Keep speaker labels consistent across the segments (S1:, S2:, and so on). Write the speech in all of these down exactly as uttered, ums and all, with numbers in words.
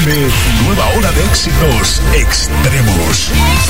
S1: M, nueva hora de éxitos extremos.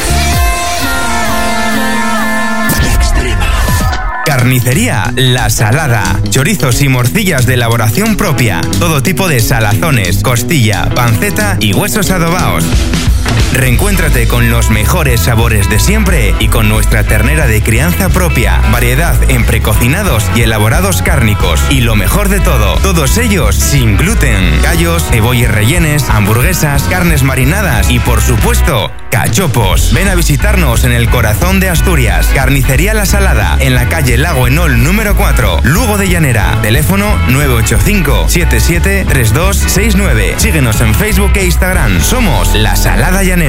S1: Extrema.
S2: Carnicería La Salada. Chorizos y morcillas de elaboración propia. Todo tipo de salazones, costilla, panceta y huesos adobados. Reencuéntrate con los mejores sabores de siempre y con nuestra ternera de crianza propia. Variedad en precocinados y elaborados cárnicos. Y lo mejor de todo, todos ellos sin gluten. Callos, cebollas rellenes, hamburguesas, carnes marinadas y, por supuesto, cachopos. Ven a visitarnos en el corazón de Asturias. Carnicería La Salada, en la calle Lago Enol número cuatro, Lugo de Llanera. Teléfono nueve ocho cinco, siete siete tres dos seis nueve. Síguenos en Facebook e Instagram. Somos La Salada Llanera.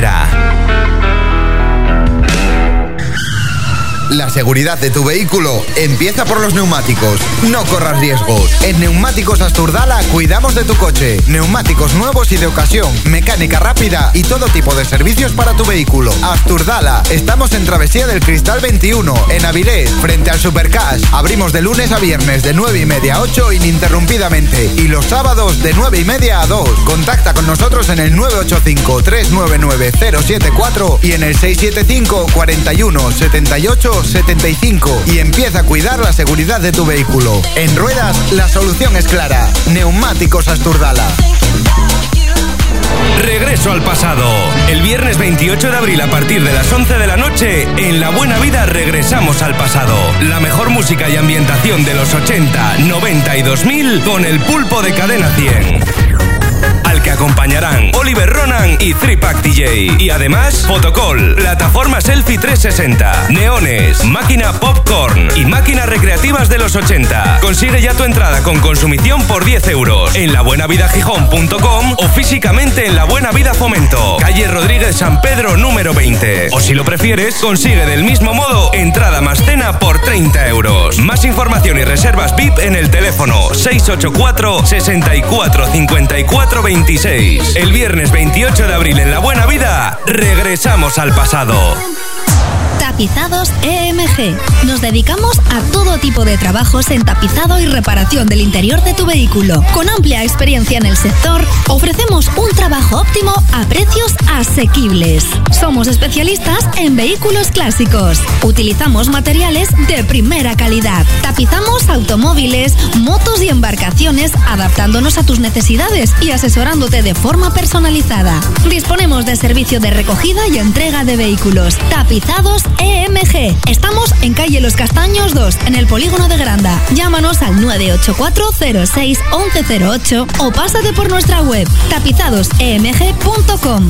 S3: La seguridad de tu vehículo empieza por los neumáticos. No corras riesgos. En Neumáticos Asturdala cuidamos de tu coche. Neumáticos nuevos y de ocasión, mecánica rápida y todo tipo de servicios para tu vehículo. Asturdala. Estamos en Travesía del Cristal veintiuno, en Avilés, frente al Supercash. Abrimos de lunes a viernes de nueve y media a ocho ininterrumpidamente. Y los sábados de nueve y media a dos. Contacta con nosotros en el nueve ocho cinco, tres nueve nueve, cero siete cuatro y en el seis siete cinco, cuatro uno, siete ocho setenta y cinco y empieza a cuidar la seguridad de tu vehículo. En ruedas, la solución es clara. Neumáticos Asturdala.
S4: Regreso al pasado. El viernes veintiocho de abril a partir de las once de la noche, en La Buena Vida regresamos al pasado. La mejor música y ambientación de los ochenta, noventa y dos mil con el pulpo de Cadena cien. Al que acompañarán Oliver Ronan y Three Pack D J. Y además, Fotocall, plataforma Selfie trescientos sesenta, Neones, Máquina Popcorn y máquinas recreativas de los ochenta. Consigue ya tu entrada con consumición por diez euros en labuenavidagijón punto com o físicamente en La Buena Vida Fomento, calle Rodríguez San Pedro número veinte. O si lo prefieres, consigue del mismo modo entrada más cena por treinta euros. Más información y reservas V I P en el teléfono seis ocho cuatro, seis cuatro, cinco cuatro veintiséis. El viernes veintiocho de abril en La Buena Vida, regresamos al pasado.
S5: Tapizados E M G. Nos dedicamos a todo tipo de trabajos en tapizado y reparación del interior de tu vehículo. Con amplia experiencia en el sector, ofrecemos un trabajo óptimo a precios asequibles. Somos especialistas en vehículos clásicos. Utilizamos materiales de primera calidad. Tapizamos automóviles, motos y embarcaciones, adaptándonos a tus necesidades y asesorándote de forma personalizada. Disponemos de servicio de recogida y entrega de vehículos. Tapizados E M G. Estamos en calle Los Castaños dos, en el polígono de Granda. Llámanos al nueve ocho cuatro, cero seis, once cero ocho o pásate por nuestra web tapizados e m g punto com.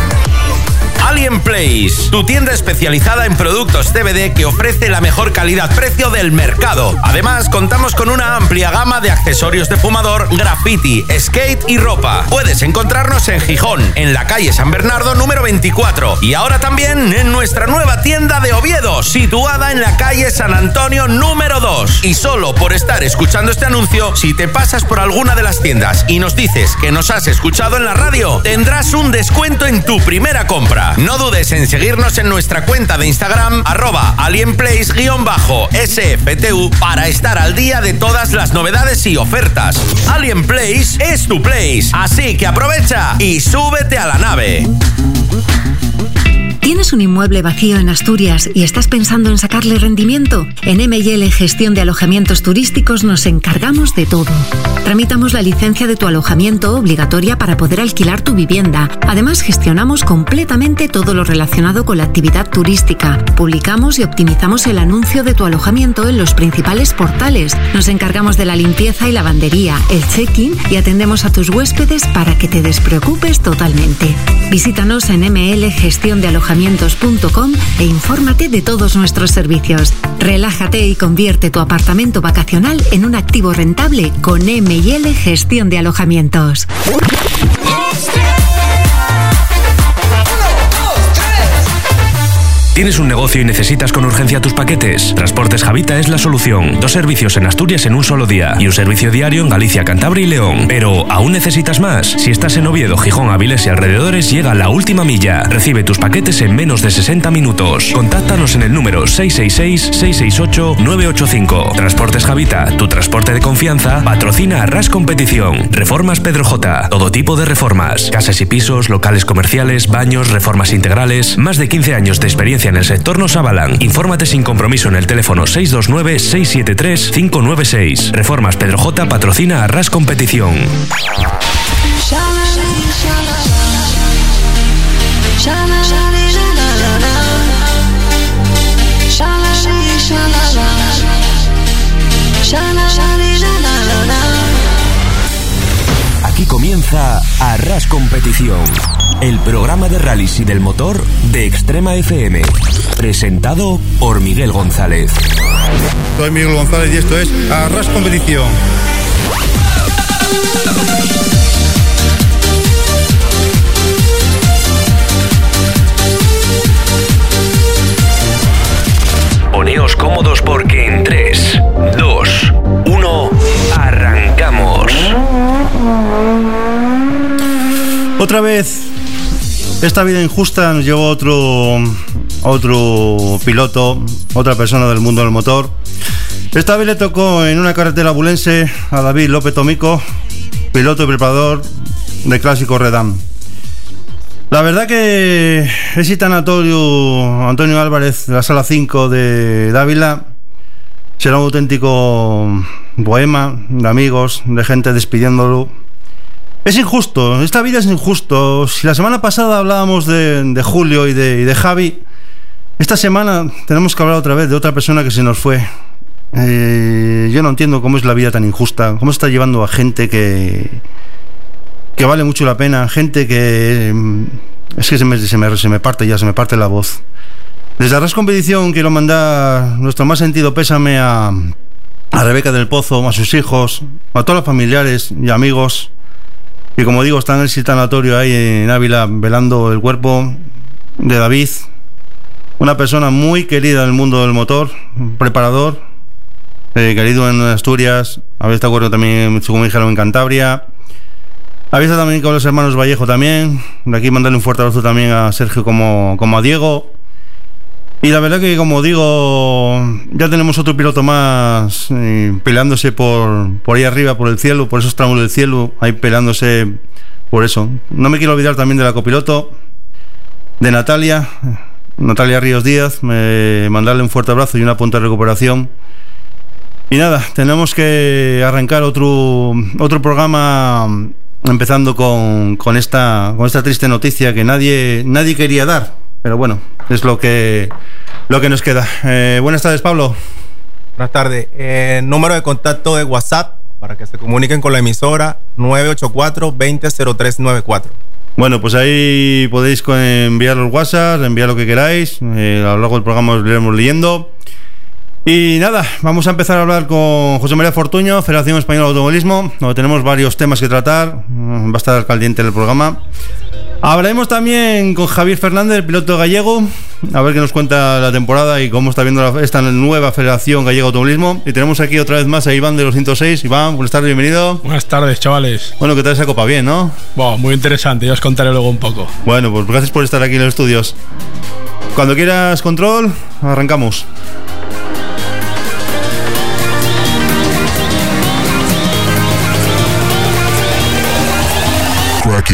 S4: Alien Place, tu tienda especializada en productos C B D que ofrece la mejor calidad-precio del mercado. Además, contamos con una amplia gama de accesorios de fumador, graffiti, skate y ropa. Puedes encontrarnos en Gijón, en la calle San Bernardo número veinticuatro, y ahora también en nuestra nueva tienda de Oviedo, situada en la calle San Antonio número dos. Y solo por estar escuchando este anuncio, si te pasas por alguna de las tiendas y nos dices que nos has escuchado en la radio, tendrás un descuento en tu primera compra. No dudes en seguirnos en nuestra cuenta de Instagram, arroba alienplace-S F T U, para estar al día de todas las novedades y ofertas. Alien Place es tu place, así que aprovecha y súbete a la nave.
S6: ¿Tienes un inmueble vacío en Asturias y estás pensando en sacarle rendimiento? En M y L Gestión de Alojamientos Turísticos nos encargamos de todo. Tramitamos la licencia de tu alojamiento obligatoria para poder alquilar tu vivienda. Además, gestionamos completamente todo lo relacionado con la actividad turística. Publicamos y optimizamos el anuncio de tu alojamiento en los principales portales. Nos encargamos de la limpieza y lavandería, el check-in y atendemos a tus huéspedes para que te despreocupes totalmente. Visítanos en m l gestión de alojamientos punto com e infórmate de todos nuestros servicios. Relájate y convierte tu apartamento vacacional en un activo rentable con M y L Gestión de Alojamientos.
S4: ¿Tienes un negocio y necesitas con urgencia tus paquetes? Transportes Javita es la solución. Dos servicios en Asturias en un solo día y un servicio diario en Galicia, Cantabria y León. Pero, ¿aún necesitas más? Si estás en Oviedo, Gijón, Avilés y alrededores, llega la última milla. Recibe tus paquetes en menos de sesenta minutos. Contáctanos en el número seis seis seis, seis seis ocho, nueve ocho cinco. Transportes Javita, tu transporte de confianza, patrocina Arras Competición. Reformas Pedro J. Todo tipo de reformas. Casas y pisos, locales comerciales, baños, reformas integrales. Más de quince años de experiencia en el sector nos avalan. Infórmate sin compromiso en el teléfono seis dos nueve, seis siete tres, cinco nueve seis. Reformas Pedro J. patrocina Arras Competición. Aquí comienza Arras Competición, el programa de rallies y del motor de Extrema F M, presentado por Miguel González.
S7: Soy Miguel González y esto es Arras Competición.
S4: Poneos cómodos porque en tres, dos, uno, arrancamos.
S7: Otra vez, esta vida injusta nos llevó a otro, otro piloto, otra persona del mundo del motor. Esta vez le tocó en una carretera abulense a David López Tomico, piloto y preparador de Clásico Redam. La verdad que ese tanatorio Antonio Álvarez de la Sala cinco de Dávila será un auténtico poema de amigos, de gente despidiéndolo. Es injusto, esta vida es injusto. Si la semana pasada hablábamos de, de Julio y de, y de Javi, esta semana tenemos que hablar otra vez de otra persona que se nos fue. Eh, yo no entiendo cómo es la vida tan injusta, cómo está llevando a gente que... que vale mucho la pena, gente que es que se me, se me, se me parte ya, se me parte la voz. Desde Arras Competición quiero mandar nuestro más sentido pésame a, a Rebeca del Pozo, a sus hijos, a todos los familiares y amigos que, como digo, están en el tanatorio ahí en Ávila velando el cuerpo de David, una persona muy querida en el mundo del motor, un preparador, eh, querido en Asturias, había estado acuerdo también, como dijeron, en Cantabria. Había estado también con los hermanos Vallejo también. De aquí mandarle un fuerte abrazo también a Sergio como, como a Diego. Y la verdad que, como digo, ya tenemos otro piloto más eh, peleándose por, por ahí arriba, por el cielo, por esos tramos del cielo, ahí peleándose por eso. No me quiero olvidar también de la copiloto, de Natalia, Natalia Ríos Díaz, me, mandarle un fuerte abrazo y una punta de recuperación. Y nada, tenemos que arrancar otro, otro programa, empezando con, con, esta, con esta triste noticia que nadie, nadie quería dar, pero bueno, es lo que, lo que nos queda. Eh, buenas tardes, Pablo.
S8: Buenas tardes. Eh, número de contacto de WhatsApp para que se comuniquen con la emisora: nueve ocho cuatro, veinte, cero tres nueve cuatro.
S7: Bueno, pues ahí podéis enviar los WhatsApp, enviar lo que queráis. Eh, a lo largo del programa os lo iremos leyendo. Y nada, vamos a empezar a hablar con José María Fortuño, Federación Española de Automovilismo, donde tenemos varios temas que tratar. Va a estar caliente el programa. Hablaremos también con Javier Fernández, el piloto gallego, a ver qué nos cuenta la temporada y cómo está viendo la, esta nueva Federación Gallega de Automovilismo. Y tenemos aquí otra vez más a Iván de los ciento seis. Iván, buenas tardes, bienvenido.
S9: Buenas tardes, chavales.
S7: Bueno, ¿qué tal esa copa? Bien, ¿no?
S9: Wow, muy interesante, ya os contaré luego un poco.
S7: Bueno, pues gracias por estar aquí en los estudios. Cuando quieras control, arrancamos.
S1: Aquí.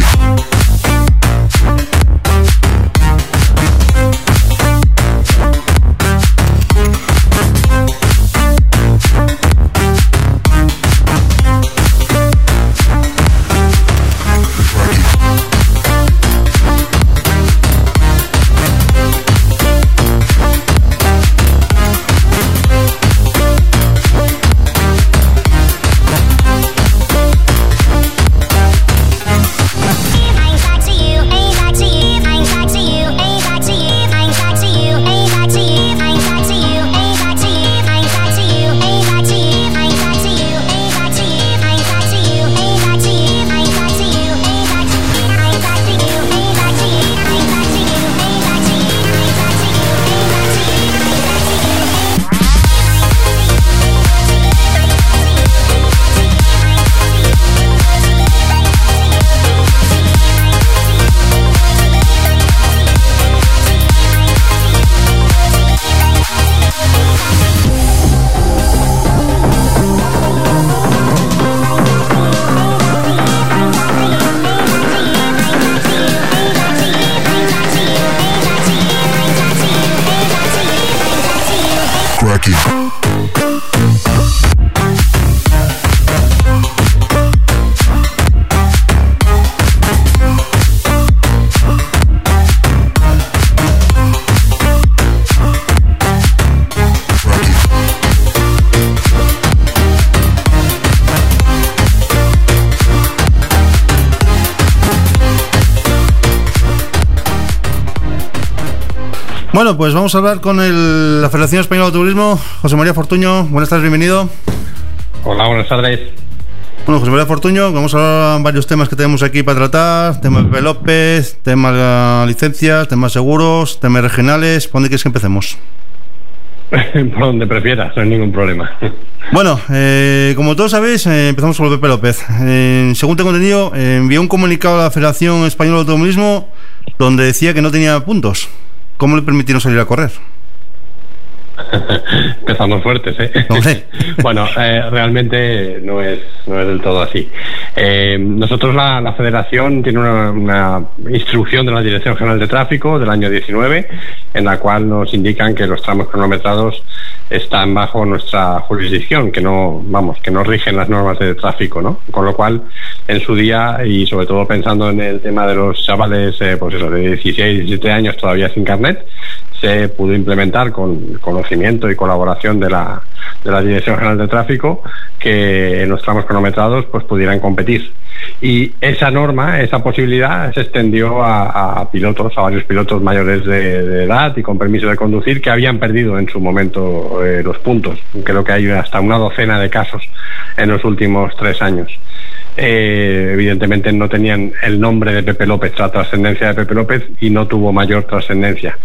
S7: Bueno, pues vamos a hablar con el, la Federación Española de Automovilismo. José María Fortuño, buenas tardes, bienvenido.
S10: Hola, buenas tardes.
S7: Bueno, José María Fortuño, vamos a hablar de varios temas que tenemos aquí para tratar. Tema de Pepe López, tema de licencias, temas seguros, temas regionales. ¿Por dónde quieres que empecemos?
S10: Por donde prefieras, no hay ningún problema.
S7: Bueno, eh, como todos sabéis, eh, empezamos por Pepe López. Eh, según tengo entendido, eh, envió un comunicado a la Federación Española de Automovilismo donde decía que no tenía puntos. ¿Cómo le permitieron salir a correr?
S10: Empezamos fuertes, ¿eh? Bueno, eh, realmente no es no es del todo así. Eh, nosotros, la, la Federación, tiene una, una instrucción de la Dirección General de Tráfico del año diecinueve, en la cual nos indican que los tramos cronometrados están bajo nuestra jurisdicción, que no, vamos, que no rigen las normas de tráfico, ¿no? Con lo cual, en su día, y sobre todo pensando en el tema de los chavales, eh, pues eso, de dieciséis, diecisiete años todavía sin carnet, se pudo implementar con conocimiento y colaboración de la, de la Dirección General de Tráfico que en los tramos cronometrados pues pudieran competir. Y esa norma, esa posibilidad se extendió a, a pilotos, a varios pilotos mayores de, de edad y con permiso de conducir que habían perdido en su momento eh, los puntos. Creo que hay hasta una docena de casos en los últimos tres años. Eh, evidentemente no tenían el nombre de Pepe López, la trascendencia de Pepe López, y no tuvo mayor trascendencia.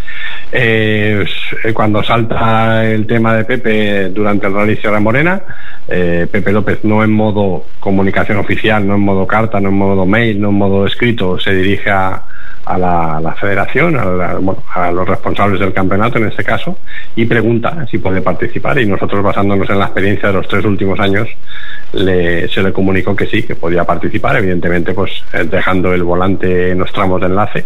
S10: Eh, cuando salta el tema de Pepe durante el Rally Sierra Morena, eh, Pepe López, no en modo comunicación oficial, no en modo carta, no en modo mail, no en modo escrito, se dirige a, a, la, a la federación, a, la, bueno, a los responsables del campeonato en este caso, y pregunta si puede participar, y nosotros, basándonos en la experiencia de los tres últimos años, le, se le comunicó que sí, que podía participar, evidentemente pues dejando el volante en los tramos de enlace,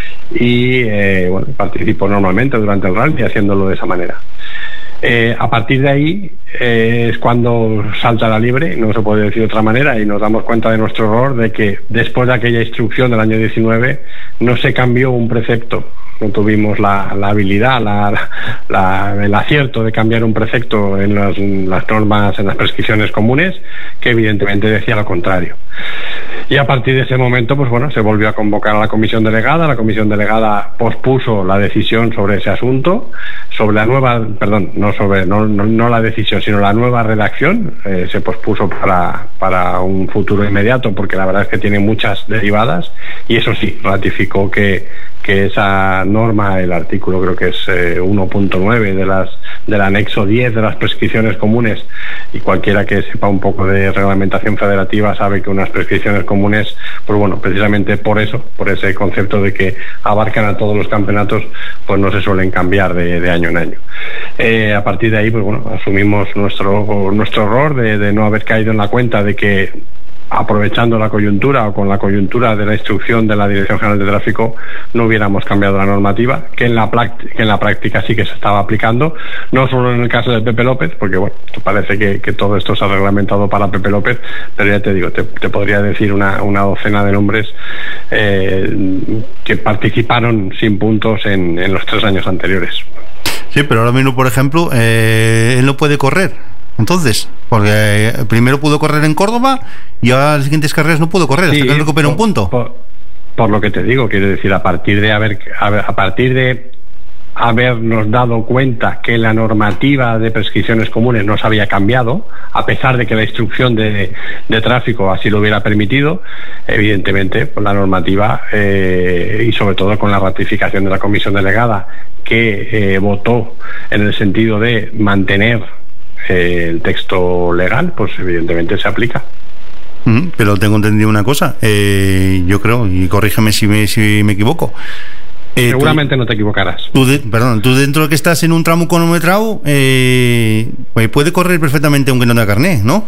S10: y eh, bueno, participó normalmente durante el rally haciéndolo de esa manera. Eh, a partir de ahí eh, es cuando salta la liebre, no se puede decir de otra manera, y nos damos cuenta de nuestro error, de que después de aquella instrucción del año diecinueve no se cambió un precepto. No tuvimos la, la habilidad, la, la, el acierto de cambiar un precepto en las, en las normas, en las prescripciones comunes, que evidentemente decía lo contrario. Y a partir de ese momento, pues bueno, se volvió a convocar a la comisión delegada. La comisión delegada pospuso la decisión sobre ese asunto, sobre la nueva, perdón, no sobre, no, no, no la decisión, sino la nueva redacción. Eh, se pospuso para, para un futuro inmediato, porque la verdad es que tiene muchas derivadas, y eso sí, ratificó que, que esa norma, el artículo creo que es eh, uno punto nueve de las del anexo diez de las prescripciones comunes, y cualquiera que sepa un poco de reglamentación federativa sabe que unas prescripciones comunes, pues bueno, precisamente por eso, por ese concepto de que abarcan a todos los campeonatos, pues no se suelen cambiar de, de año en año. Eh, a partir de ahí, pues bueno, asumimos nuestro nuestro error de, de no haber caído en la cuenta de que, aprovechando la coyuntura o con la coyuntura de la instrucción de la Dirección General de Tráfico, no hubiéramos cambiado la normativa, que en la, que en la práctica sí que se estaba aplicando, no solo en el caso de Pepe López, porque bueno, parece que, que todo esto se ha reglamentado para Pepe López, pero ya te digo, te, te podría decir una, una docena de nombres eh, que participaron sin puntos en, en los tres años anteriores.
S7: Sí, pero ahora mismo, por ejemplo, eh, él no puede correr. Entonces, porque primero pudo correr en Córdoba y ahora las siguientes carreras no pudo correr, sí, hasta que él recupere un punto.
S10: Por, por lo que te digo, quiero decir, a partir de haber, a partir de habernos dado cuenta que la normativa de prescripciones comunes no se había cambiado, a pesar de que la instrucción de, de tráfico así lo hubiera permitido, evidentemente pues la normativa eh, y sobre todo con la ratificación de la comisión delegada, que eh, votó en el sentido de mantener Eh, el texto legal, pues evidentemente se aplica.
S7: Mm, pero tengo entendido una cosa, eh, yo creo, y corrígeme si me, si me equivoco. Eh,
S10: Seguramente
S7: tú,
S10: no te equivocarás.
S7: Tú de, perdón, tú dentro de que estás en un tramo cronometrado, eh, pues puede correr perfectamente aunque no tenga carné, ¿no?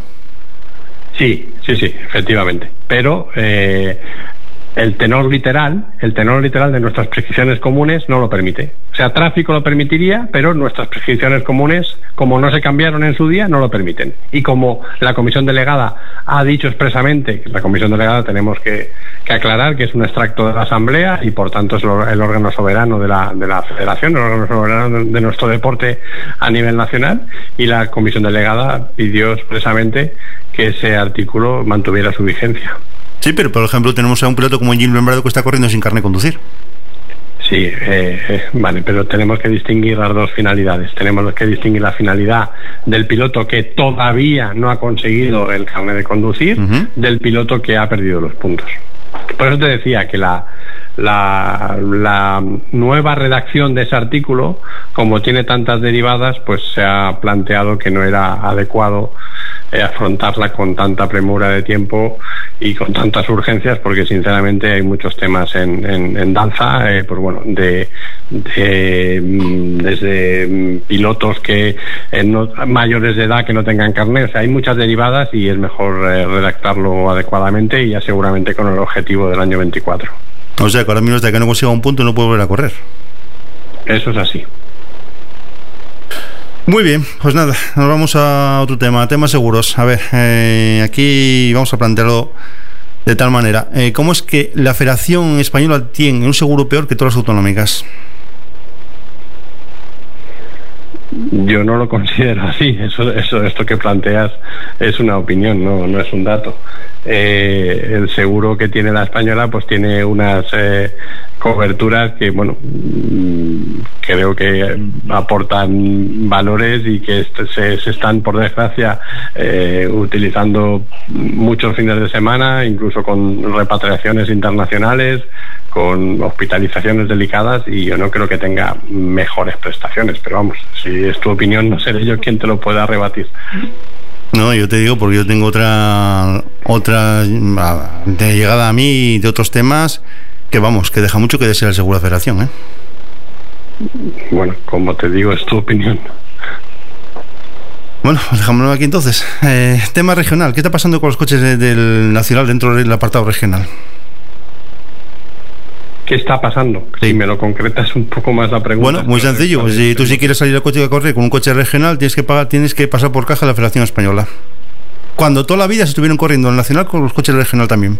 S10: Sí, sí, sí, efectivamente. Pero eh, el tenor literal, el tenor literal de nuestras prescripciones comunes no lo permite. O sea, tráfico lo permitiría, pero nuestras prescripciones comunes, como no se cambiaron en su día, no lo permiten. Y como la comisión delegada ha dicho expresamente, la comisión delegada tenemos que, que aclarar que es un extracto de la Asamblea y por tanto es el órgano soberano de la, de la Federación, el órgano soberano de nuestro deporte a nivel nacional, y la comisión delegada pidió expresamente que ese artículo mantuviera su vigencia.
S7: Sí, pero por ejemplo tenemos a un piloto como Gil Membrado que está corriendo sin carnet de conducir.
S10: Sí, eh, eh, vale, pero tenemos que distinguir las dos finalidades. Tenemos que distinguir la finalidad del piloto que todavía no ha conseguido el carnet de conducir, uh-huh, del piloto que ha perdido los puntos. Por eso te decía que la, la, la nueva redacción de ese artículo, como tiene tantas derivadas, pues se ha planteado que no era adecuado eh, afrontarla con tanta premura de tiempo y con tantas urgencias, porque sinceramente hay muchos temas en, en, en danza, eh, pues bueno, de, de desde pilotos que eh, no, mayores de edad que no tengan carnet, o sea, hay muchas derivadas y es mejor eh, redactarlo adecuadamente y ya seguramente con el objetivo del año veinticuatro.
S7: O sea, que ahora mismo hasta que no consiga un punto no puedo volver a correr.
S10: Eso es así.
S7: Muy bien, pues nada, nos vamos a otro tema, temas seguros. A ver, eh, aquí vamos a plantearlo de tal manera. Eh, ¿Cómo es que la Federación Española tiene un seguro peor que todas las autonómicas?
S10: Yo no lo considero así. Eso, eso, esto que planteas es una opinión, no, no es un dato. Eh, el seguro que tiene la española, pues tiene unas eh, coberturas que, bueno, creo que aportan valores y que se, se están, por desgracia, eh, utilizando muchos fines de semana, incluso con repatriaciones internacionales, con hospitalizaciones delicadas, y yo no creo que tenga mejores prestaciones, pero vamos, si es tu opinión, no seré yo quien te lo pueda rebatir.
S7: No, yo te digo porque yo tengo otra otra de llegada a mí de otros temas que, vamos, que deja mucho que desear el seguro de Federación, ¿eh?
S10: Bueno, como te digo, es tu opinión.
S7: Bueno, pues dejámoslo aquí entonces. Eh, tema regional, ¿qué está pasando con los coches de, del Nacional dentro del apartado regional?
S10: ¿Qué está pasando? Sí. Si me lo concretas un poco más la pregunta.
S7: Bueno, muy sencillo. Si tú si quieres salir al coche a correr con un coche regional, tienes que pagar, tienes que pasar por caja de la Federación Española. Cuando toda la vida se estuvieron corriendo en el Nacional con los coches regional también.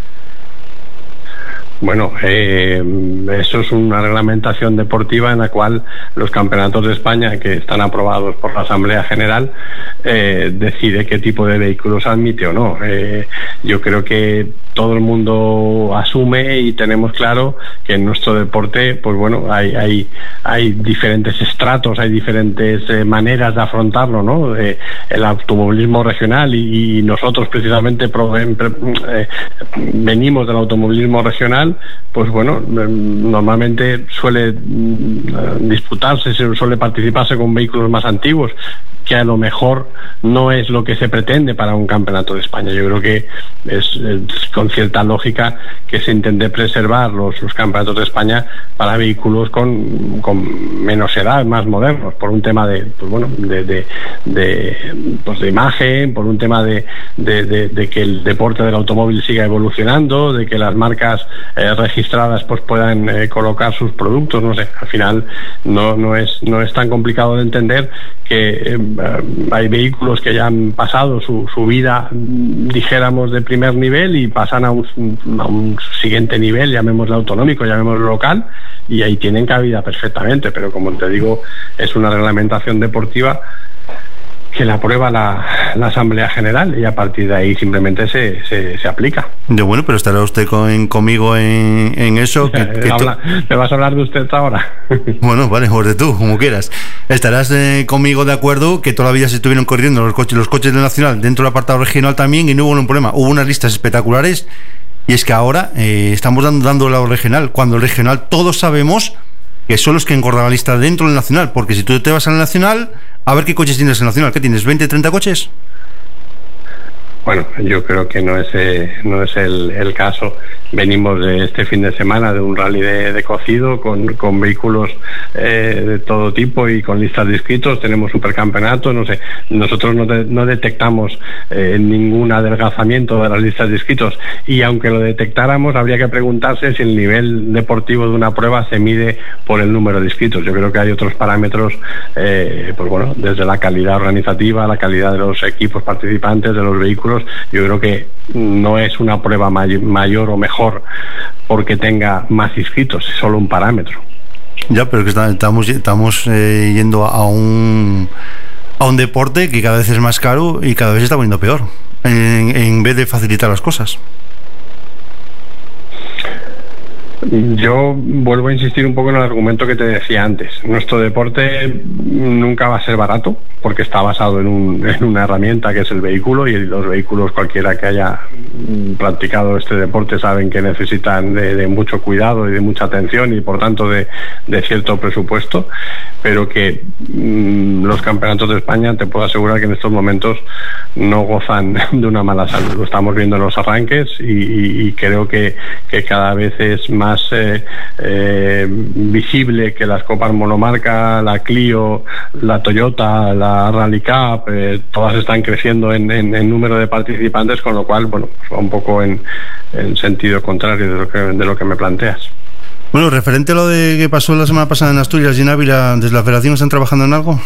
S10: Bueno, eh, eso es una reglamentación deportiva en la cual los campeonatos de España, que están aprobados por la Asamblea General, eh, decide qué tipo de vehículos admite o no. Eh, yo creo que todo el mundo asume y tenemos claro que en nuestro deporte, pues bueno, hay hay hay diferentes estratos, hay diferentes eh, maneras de afrontarlo, ¿no? Eh, el automovilismo regional y, y nosotros precisamente pro, eh, venimos del automovilismo regional. Pues bueno, normalmente suele disputarse, suele participarse con vehículos más antiguos, que a lo mejor no es lo que se pretende para un campeonato de España. Yo creo que es, es con cierta lógica que se intente preservar los, los campeonatos de España para vehículos con, con menos edad, más modernos, por un tema de, pues bueno, de, de, de, pues de imagen, por un tema de, de, de, de que el deporte del automóvil siga evolucionando, de que las marcas eh, registradas pues puedan eh, colocar sus productos, no sé. Al final no, no es, no es tan complicado de entender que eh, hay vehículos que ya han pasado su, su vida, dijéramos, de primer nivel y pasan a un, a un siguiente nivel, llamémoslo autonómico, llamémoslo local, y ahí tienen cabida perfectamente, pero como te digo, es una reglamentación deportiva que la aprueba la, la Asamblea General y a partir de ahí simplemente se, se, se aplica.
S7: De bueno, pero estará usted con, conmigo en, en eso. Que, que
S10: Habla, ¿Me vas a hablar de usted ahora?
S7: Bueno, vale, o de tú, como quieras. Estarás eh, conmigo de acuerdo que todavía se estuvieron corriendo los coches, los coches del Nacional dentro del apartado regional también y no hubo un problema. Hubo unas listas espectaculares y es que ahora eh, estamos dando, dando la regional, cuando el regional todos sabemos que son los que engordan la lista dentro del Nacional, porque si tú te vas al Nacional, a ver qué coches tienes en el Nacional. ¿Qué tienes? ¿veinte, treinta coches?
S10: Bueno, yo creo que no es, eh, no es el, el caso. Venimos de este fin de semana de un rally de, de cocido con, con vehículos eh, de todo tipo y con listas de inscritos. Tenemos supercampeonatos, no sé. Nosotros no, de, no detectamos eh, ningún adelgazamiento de las listas de inscritos y aunque lo detectáramos habría que preguntarse si el nivel deportivo de una prueba se mide por el número de inscritos. Yo creo que hay otros parámetros, eh, pues bueno, desde la calidad organizativa, la calidad de los equipos participantes, de los vehículos. Yo creo que no es una prueba may- mayor o mejor porque tenga más inscritos, es solo un parámetro.
S7: Ya, pero que está, estamos estamos eh, yendo a un a un deporte que cada vez es más caro y cada vez se está poniendo peor, en, en vez de facilitar las cosas.
S10: Yo vuelvo a insistir un poco en el argumento que te decía antes. Nuestro deporte nunca va a ser barato porque está basado en, un, en una herramienta que es el vehículo, y los vehículos, cualquiera que haya practicado este deporte saben que necesitan de, de mucho cuidado y de mucha atención y por tanto de, de cierto presupuesto, pero que mmm, los campeonatos de España te puedo asegurar que en estos momentos no gozan de una mala salud. Lo estamos viendo en los arranques y, y, y creo que, que cada vez es más más eh, eh, visible que las copas monomarca, la Clio, la Toyota, la Rally Cup, eh, todas están creciendo en, en, en número de participantes, con lo cual, bueno, va un poco en, en sentido contrario de lo que, de lo que me planteas.
S7: Bueno, referente a lo de que pasó la semana pasada en Asturias y en Ávila, ¿desde la Federación están trabajando en algo?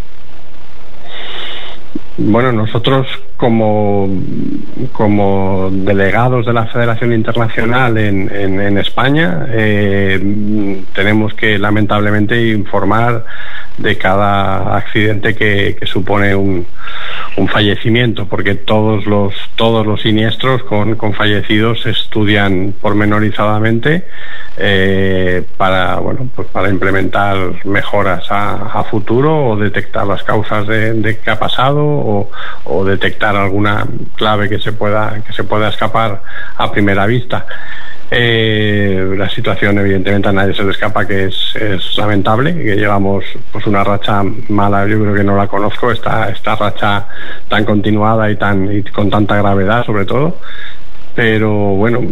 S10: Bueno, nosotros como, como delegados de la Federación Internacional en, en, en España eh, tenemos que lamentablemente informar de cada accidente que, que supone un, un fallecimiento, porque todos los todos los siniestros con, con fallecidos se estudian pormenorizadamente eh, para bueno pues para implementar mejoras a, a futuro o detectar las causas de, de qué ha pasado o, o detectar alguna clave que se pueda que se pueda escapar a primera vista. Eh, la situación evidentemente a nadie se le escapa que es, es lamentable, que llevamos pues una racha mala, yo creo que no la conozco, esta, esta racha tan continuada y tan y con tanta gravedad sobre todo, pero bueno,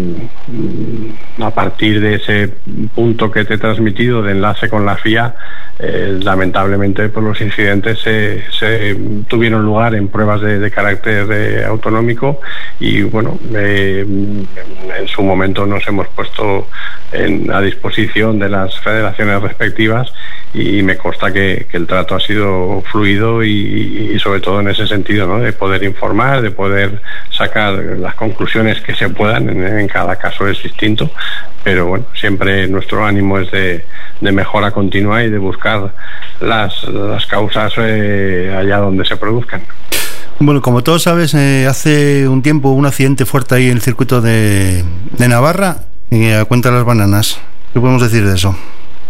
S10: a partir de ese punto que te he transmitido de enlace con la F I A, eh, lamentablemente pues los incidentes se, se tuvieron lugar en pruebas de, de carácter eh, autonómico y bueno, eh, en su momento nos hemos puesto en, a disposición de las federaciones respectivas y me consta que, que el trato ha sido fluido y, y sobre todo en ese sentido, ¿no? De poder informar, de poder sacar las conclusiones que se puedan, en, en cada caso es distinto, pero bueno, siempre nuestro ánimo es de, de mejora continua y de buscar las, las causas eh, allá donde se produzcan.
S7: Bueno, como todos sabes, eh, hace un tiempo un accidente fuerte ahí en el circuito de, de Navarra, y a cuenta de las bananas. ¿Qué podemos decir de eso?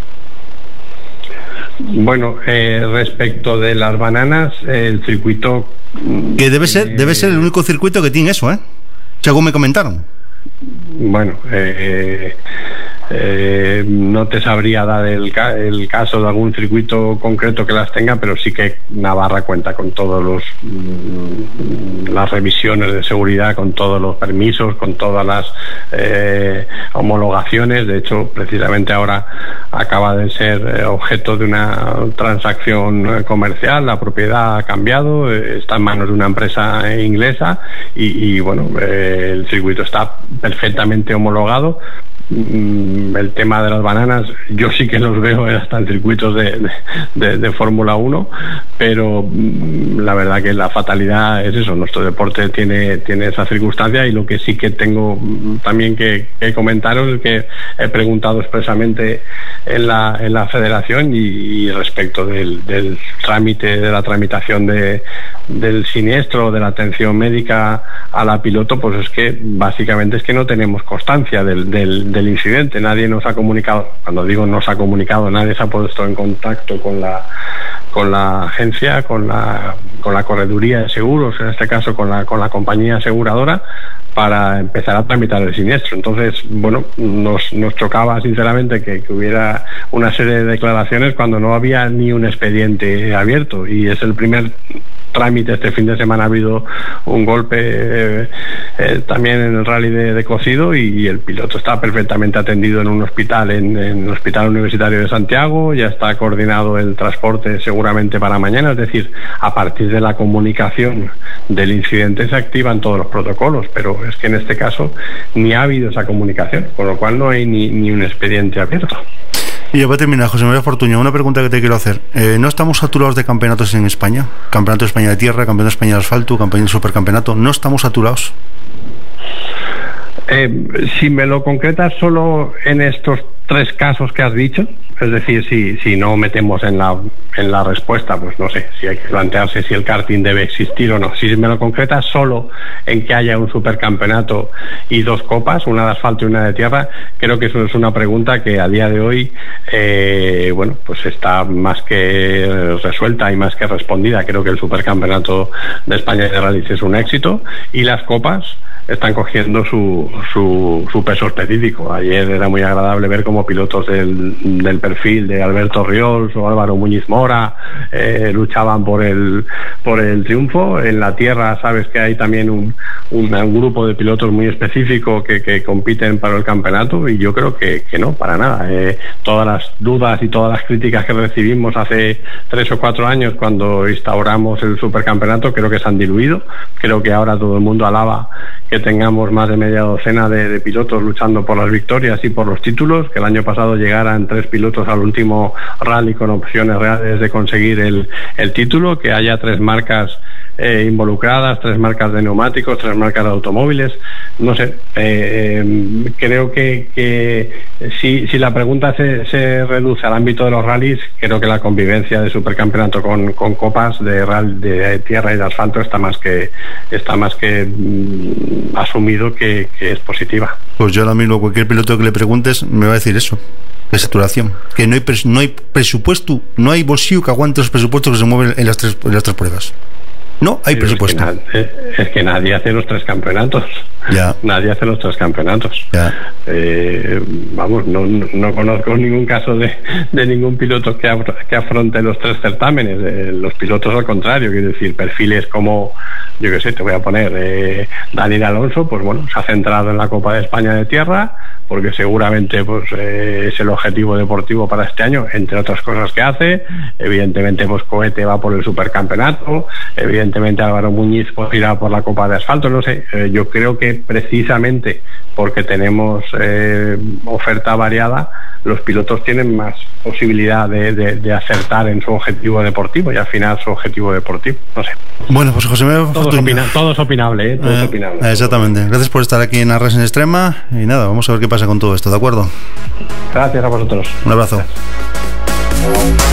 S10: Bueno, eh, respecto de las bananas, eh, el circuito...
S7: Que debe ser, eh, debe ser el único circuito que tiene eso, ¿eh? Según me comentaron.
S10: Bueno, eh, eh, no te sabría dar el, ca el caso de algún circuito concreto que las tenga, pero sí que Navarra cuenta con todos los mm, las revisiones de seguridad, con todos los permisos, con todas las eh, homologaciones. De hecho, precisamente ahora acaba de ser objeto de una transacción comercial, la propiedad ha cambiado, está en manos de una empresa inglesa y, y bueno, eh, el circuito está perfectamente homologado. El tema de las bananas yo sí que los veo hasta en circuitos de, de, de, de Fórmula uno, pero la verdad que la fatalidad es eso, nuestro deporte tiene, tiene esa circunstancia y lo que sí que tengo también que, que comentaros es que he preguntado expresamente en la, en la federación y, y respecto del, del trámite, de la tramitación de, del siniestro, de la atención médica a la piloto, pues es que básicamente es que no tenemos constancia del, del, del incidente, nadie nos ha comunicado, cuando digo nos ha comunicado, nadie se ha puesto en contacto con la con la agencia, con la con la correduría de seguros, en este caso con la con la compañía aseguradora, para empezar a tramitar el siniestro. Entonces, bueno, nos, nos chocaba sinceramente que, que hubiera una serie de declaraciones cuando no había ni un expediente abierto, y es el primer trámite. Este fin de semana ha habido un golpe eh, eh, también en el rally de, de Cocido y, y el piloto está perfectamente atendido en un hospital, en, en el Hospital Universitario de Santiago, ya está coordinado el transporte seguramente para mañana, es decir, a partir de la comunicación del incidente se activan todos los protocolos, pero es que en este caso ni ha habido esa comunicación, con lo cual no hay ni, ni un expediente abierto.
S7: Y ya para terminar, José María Fortuño, una pregunta que te quiero hacer. Eh, ¿No estamos saturados de campeonatos en España? Campeonato de España de tierra, campeonato de España de asfalto, campeonato de supercampeonato. ¿No estamos saturados?
S10: Eh, si me lo concretas solo en estos tres casos que has dicho, es decir, si, si no metemos en la, en la respuesta, pues no sé, si hay que plantearse si el karting debe existir o no. Si me lo concretas solo en que haya un supercampeonato y dos copas, una de asfalto y una de tierra, creo que eso es una pregunta que a día de hoy, eh, bueno, pues está más que resuelta y más que respondida. Creo que el supercampeonato de España de rallies es un éxito y las copas están cogiendo su, su, su peso específico. Ayer era muy agradable ver cómo pilotos del, del perfil de Alberto Riols o Álvaro Muñiz Mora eh, luchaban por el por el triunfo. En la tierra sabes que hay también un, un, un grupo de pilotos muy específico que, que compiten para el campeonato, y yo creo que, que no, para nada. Eh, todas las dudas y todas las críticas que recibimos hace tres o cuatro años cuando instauramos el supercampeonato creo que se han diluido. Creo que ahora todo el mundo alaba que tengamos más de media docena de, de pilotos luchando por las victorias y por los títulos, que el año pasado llegaran tres pilotos al último rally con opciones reales de conseguir el, el título, que haya tres marcas eh, involucradas, tres marcas de neumáticos, tres marcas de automóviles. No sé, eh, eh, creo que, que si, si la pregunta se, se reduce al ámbito de los rallies, creo que la convivencia de supercampeonato con, con copas de, ral, de tierra y de asfalto está más que está más que mm, asumido que, que es positiva.
S7: Pues yo ahora mismo cualquier piloto que le preguntes me va a decir eso, de saturación, que no hay pres, no hay presupuesto, no hay bolsillo que aguante los presupuestos que se mueven en las tres, en las tres pruebas. No hay
S10: Pero
S7: presupuesto.
S10: Es que, na- es que nadie hace los tres campeonatos.
S7: Ya.
S10: Nadie hace los tres campeonatos.
S7: Ya.
S10: Eh, vamos, no, no, no conozco ningún caso de, de ningún piloto que, af- que afronte los tres certámenes. Eh, los pilotos al contrario, quiero decir, perfiles como, yo qué sé, te voy a poner eh, Daniel Alonso, pues bueno, se ha centrado en la Copa de España de Tierra, porque seguramente pues eh, es el objetivo deportivo para este año, entre otras cosas que hace. Evidentemente pues Cohete va por el supercampeonato, evidentemente Álvaro Muñiz pues irá por la Copa de Asfalto, no sé. Eh, yo creo que precisamente porque tenemos eh, oferta variada, los pilotos tienen más posibilidad de, de, de acertar en su objetivo deportivo y al final su objetivo deportivo, no sé.
S7: Bueno, pues José Manuel
S10: todo, es opina, todo es opinable, ¿eh? Todo eh, es opinable.
S7: Exactamente. Gracias por estar aquí en Arras en Extrema y nada, vamos a ver qué pasa con todo esto, ¿de acuerdo?
S10: Gracias a vosotros.
S7: Un abrazo. Gracias.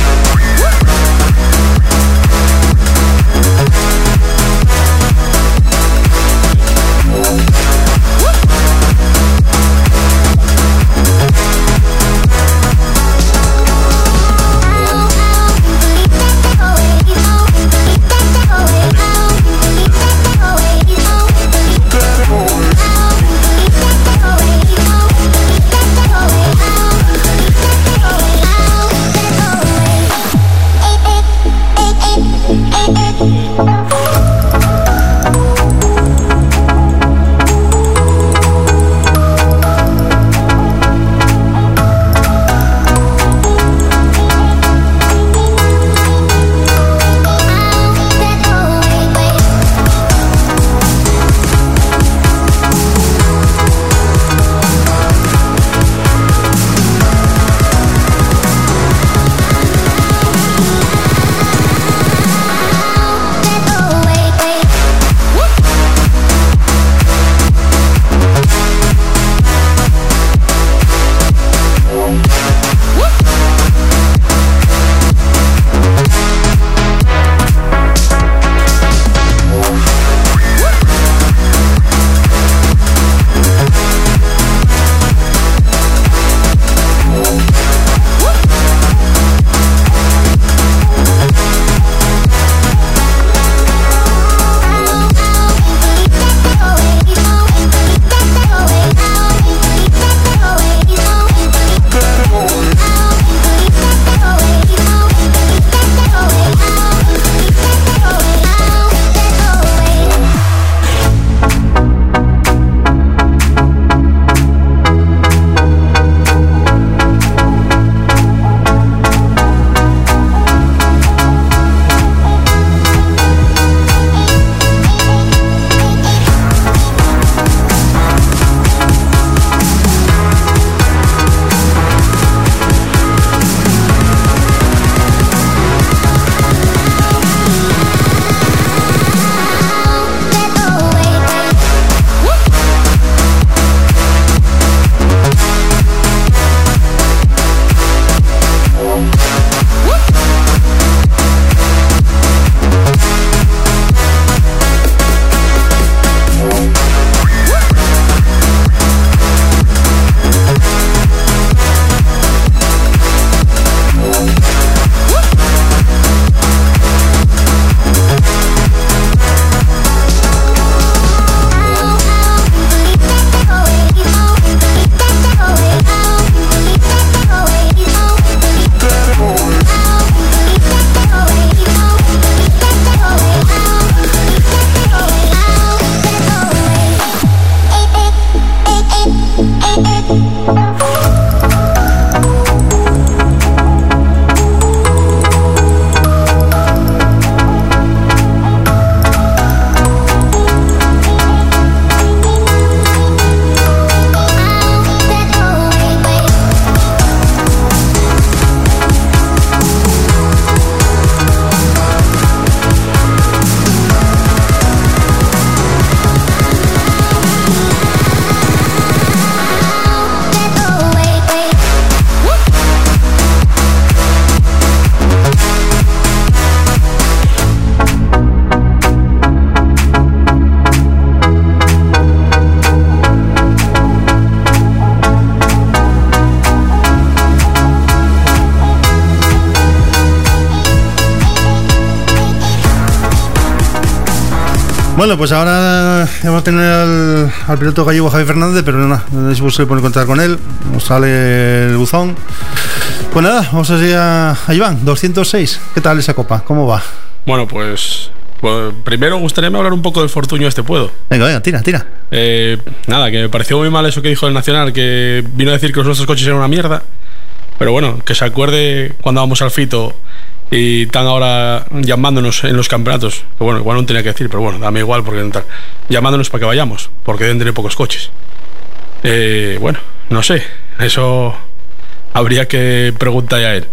S7: Bueno, pues ahora vamos a tener al, al piloto gallego Javi Fernández, pero no, no es posible poder encontrar con él. Nos sale el buzón. Pues nada, vamos a seguir a, a Iván, doscientos seis. ¿Qué tal esa copa? ¿Cómo va?
S9: Bueno, pues, pues primero gustaría hablar un poco del Fortuño este, ¿puedo?
S7: Venga, venga, tira, tira.
S9: Eh, nada, que me pareció muy mal eso que dijo el Nacional, que vino a decir que los nuestros coches eran una mierda. Pero bueno, que se acuerde cuando vamos al Fito y están ahora llamándonos en los campeonatos, que bueno, igual no tenía que decir, pero bueno, dame igual porque tal, llamándonos para que vayamos, porque deben tener pocos coches. Eh, bueno, no sé, eso habría que preguntarle a él.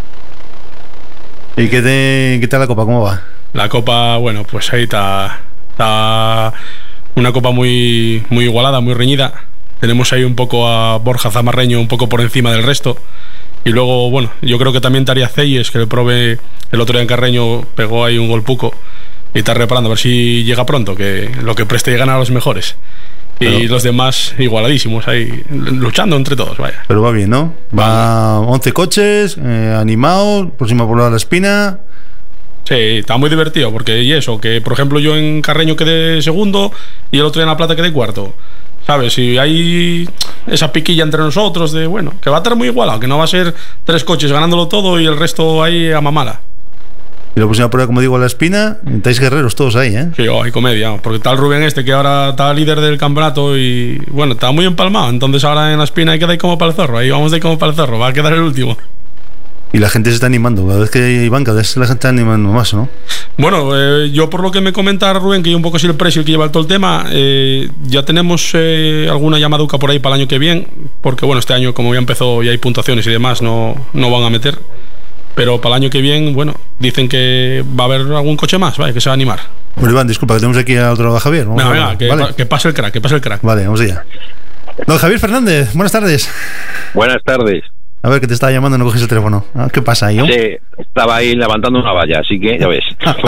S7: ¿Y qué, te, qué tal la copa? ¿Cómo va?
S9: La copa, bueno, pues ahí está, está una copa muy, muy igualada, muy reñida. Tenemos ahí un poco a Borja Zamarreño un poco por encima del resto. Y luego, bueno, yo creo que también Taria Ceyes, que el prove el otro día en Carreño pegó ahí un golpuco y está reparando a ver si llega pronto, que lo que preste llegan a los mejores. Pero, y los demás igualadísimos ahí, luchando entre todos, vaya.
S7: Pero va bien, ¿no? Va once coches, eh, animados, próxima por la Espina.
S9: Sí, está muy divertido, porque y eso, que por ejemplo yo en Carreño quedé segundo y el otro día en La Plata quedé cuarto. ¿Sabes? Si hay esa piquilla entre nosotros de, bueno, que va a estar muy igualado, que no va a ser tres coches ganándolo todo y el resto ahí a mamala.
S7: Y la próxima prueba, como digo, La Espina, estáis guerreros todos ahí, ¿eh?
S9: Sí, oh, hay comedia, porque está el Rubén este que ahora está líder del campeonato y, bueno, está muy empalmado. Entonces ahora en La Espina hay que dar como para el zorro, ahí vamos de como para el zorro, va a quedar el último.
S7: Y la gente se está animando, cada vez que hay banca, cada vez la gente está animando más, ¿no?
S9: Bueno, eh, yo por lo que me comenta Rubén, que yo un poco soy el precio el que lleva todo el tema, eh, ya tenemos eh, alguna llamaduca por ahí para el año que viene, porque bueno, este año como ya empezó y hay puntuaciones y demás, no, no van a meter. Pero para el año que viene, bueno, dicen que va a haber algún coche más, ¿vale? Que se va a animar.
S7: Bueno, Iván, disculpa, que tenemos aquí a otro lado, Javier.
S9: Venga, venga, que, ¿vale? que pase el crack, que pase el crack.
S7: Vale, vamos allá. Don Javier Fernández, buenas tardes.
S11: Buenas tardes.
S7: A ver, que te estaba llamando y no coges el teléfono. ¿Qué pasa ahí? ¿no?
S11: Sí, estaba ahí levantando una valla, así que ya ves.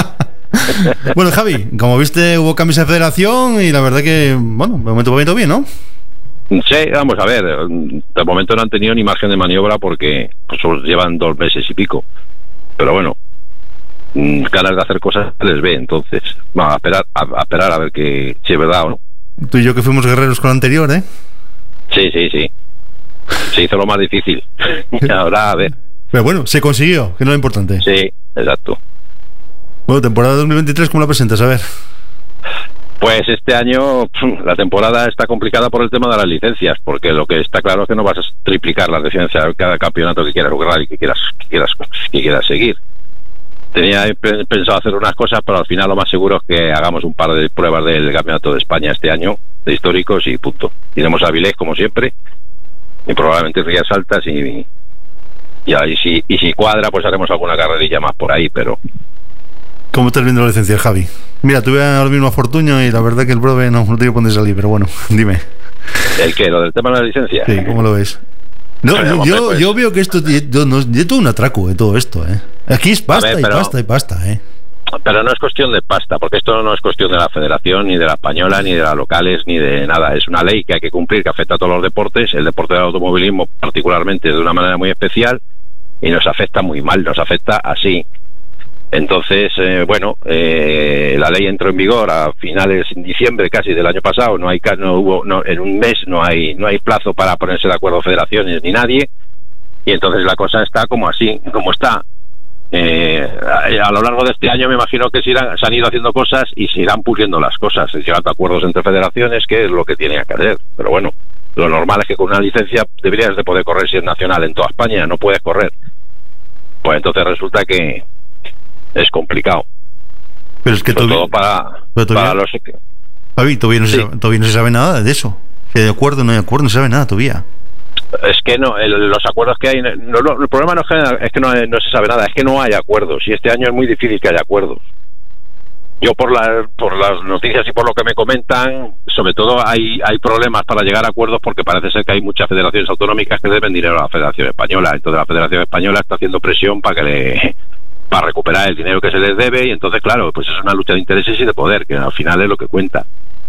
S7: Bueno, Javi, como viste, hubo cambios de federación y la verdad que, bueno, de momento va bien, ¿no?
S11: Sí, vamos a ver. De momento no han tenido ni margen de maniobra porque pues, llevan dos meses y pico. Pero bueno, ganas de hacer cosas les ve, entonces vamos a esperar a, a esperar a ver que, si es verdad o no.
S7: Tú y yo que fuimos guerreros con el anterior, ¿eh?
S11: Sí, sí, sí. Se hizo lo más difícil. Y ahora a ver.
S7: Pero bueno, se consiguió, que no es lo importante.
S11: Sí, exacto.
S7: Bueno, temporada dos mil veintitrés, ¿cómo la presentas? A ver.
S11: Pues este año la temporada está complicada por el tema de las licencias, porque lo que está claro es que no vas a triplicar las licencias de cada campeonato que quieras jugar y que quieras, que quieras, que quieras seguir. Tenía pensado hacer unas cosas, pero al final lo más seguro es que hagamos un par de pruebas del Campeonato de España este año, de históricos y punto. Iremos a Avilés como siempre y probablemente Rías Altas y, y, ahí, si, y si cuadra pues haremos alguna carrerilla más por ahí, pero...
S7: ¿Cómo estás viendo la licencia, Javi? Mira, tuve ahora mismo a Fortuño y la verdad que el prove no, no tiene por dónde salir, pero bueno, dime.
S11: ¿El qué? ¿Lo del tema de la licencia?
S7: Sí, ¿cómo lo ves? No, pero, yo, hombre, pues... yo veo que esto yo, no, yo todo un atraco de todo esto, ¿eh? Aquí es pasta ver, pero, y pasta y pasta, ¿eh?
S11: Pero no es cuestión de pasta, porque esto no es cuestión de la federación, ni de la española, ni de las locales, ni de nada. Es una ley que hay que cumplir, que afecta a todos los deportes, el deporte del automovilismo particularmente de una manera muy especial, y nos afecta muy mal, nos afecta así. Entonces, eh, bueno, eh, la ley entró en vigor a finales de diciembre casi del año pasado. No hay, no hubo, no, en un mes no hay, no hay plazo para ponerse de acuerdo federaciones ni nadie. Y entonces la cosa está como así, como está. Eh, a, a lo largo de este año me imagino que se, irán, se han ido haciendo cosas y se irán puliendo las cosas, llegando a acuerdos entre federaciones, que es lo que tiene que hacer. Pero bueno, lo normal es que con una licencia deberías de poder correr si es nacional en toda España, no puedes correr. Pues entonces resulta que es complicado.
S7: Pero es que
S11: sobre
S7: todavía,
S11: todo para,
S7: pero todavía,
S11: para los...
S7: Javi, todavía no,
S11: sí.
S7: se, todavía no se sabe nada de eso. Que de acuerdo no hay acuerdo, no se sabe nada todavía.
S11: Es que no, el, los acuerdos que hay, no, no, el problema no es que, es que no, no se sabe nada, es que no hay acuerdos y este año es muy difícil que haya acuerdos. Yo por, la, por las noticias y por lo que me comentan, sobre todo hay, hay problemas para llegar a acuerdos porque parece ser que hay muchas federaciones autonómicas que deben dinero a la Federación Española. Entonces la Federación Española está haciendo presión para que le, para recuperar el dinero que se les debe y entonces claro, pues es una lucha de intereses y de poder, que al final es lo que cuenta.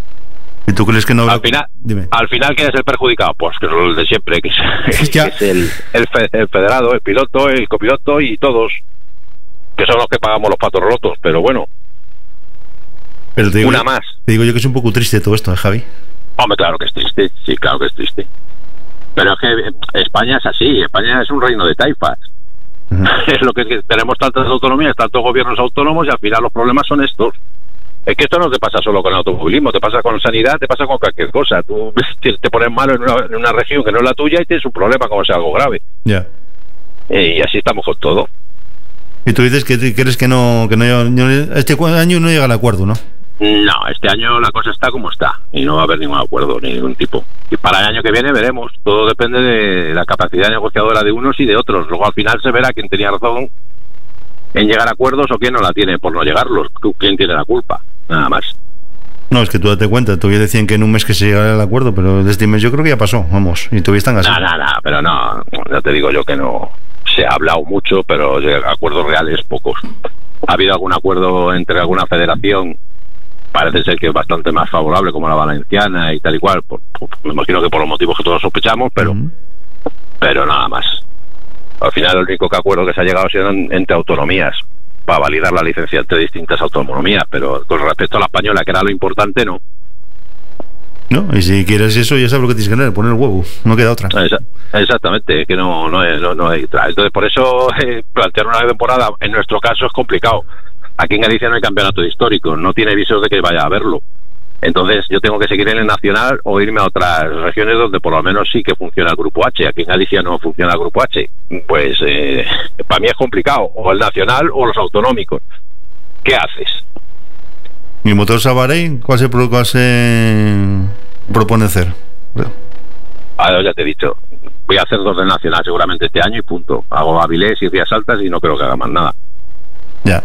S7: ¿Y tú crees que no?
S11: Al final,
S7: Dime.
S11: al final ¿quién es el perjudicado? Pues que es el de siempre, que es, que es el, el, el federado, el piloto, el copiloto y todos, que son los que pagamos los patos rotos, pero bueno.
S7: Pero te digo
S11: una
S7: yo,
S11: más.
S7: Te digo yo que es un poco triste todo esto, ¿eh, Javi?
S11: Hombre, claro que es triste, sí, claro que es triste. Pero es que España es así, España es un reino de taifas. Uh-huh. Es lo que, es que tenemos tantas autonomías, tantos gobiernos autónomos y al final los problemas son estos. Es que esto no te pasa solo con el automovilismo, te pasa con sanidad, te pasa con cualquier cosa. Tú te, te pones malo en una, en una región que no es la tuya y tienes un problema como sea algo grave.
S7: Ya.
S11: Yeah. Y así estamos con todo.
S7: Y tú dices que crees que no, que no, no este año no llega al acuerdo, ¿no?
S11: No, este año la cosa está como está y no va a haber ningún acuerdo ni ningún tipo. Y para el año que viene veremos. Todo depende de la capacidad negociadora de unos y de otros. Luego al final se verá quién tenía razón en llegar a acuerdos o quién no la tiene por no llegarlos. Quién tiene la culpa, nada más.
S7: No, es que tú date cuenta, todavía decían que en un mes que se llegara al acuerdo, pero desde este mes yo creo que ya pasó, vamos, y todavía están así.
S11: No, no, no, pero no, ya te digo yo que no. Se ha hablado mucho, pero acuerdos reales pocos. Ha habido algún acuerdo entre alguna federación, parece ser que es bastante más favorable, como la valenciana y tal y cual, por, por, me imagino que por los motivos que todos sospechamos, pero uh-huh. pero nada más. Al final el único que acuerdo que se ha llegado ha sido entre autonomías, para validar la licencia entre distintas autonomías, pero con respecto a la española, que era lo importante, no.
S7: No, y si quieres eso, ya sabes lo que tienes que hacer, poner el huevo, no queda otra.
S11: Exactamente, que no no, no, no hay. Entonces, por eso eh, plantear una temporada, en nuestro caso, es complicado. Aquí en Galicia no hay campeonato histórico, no tiene visos de que vaya a verlo. Entonces, yo tengo que seguir en el nacional o irme a otras regiones donde por lo menos sí que funciona el Grupo H. Aquí en Galicia no funciona el Grupo H. Pues, eh, para mí es complicado, o el nacional o los autonómicos. ¿Qué haces?
S7: ¿Mi motor Sabarey? ¿Cuál se, cuál se propone hacer?
S11: Ah, ya te he dicho, voy a hacer dos del nacional seguramente este año y punto. Hago Avilés y Rías Altas y no creo que haga más nada.
S7: Ya.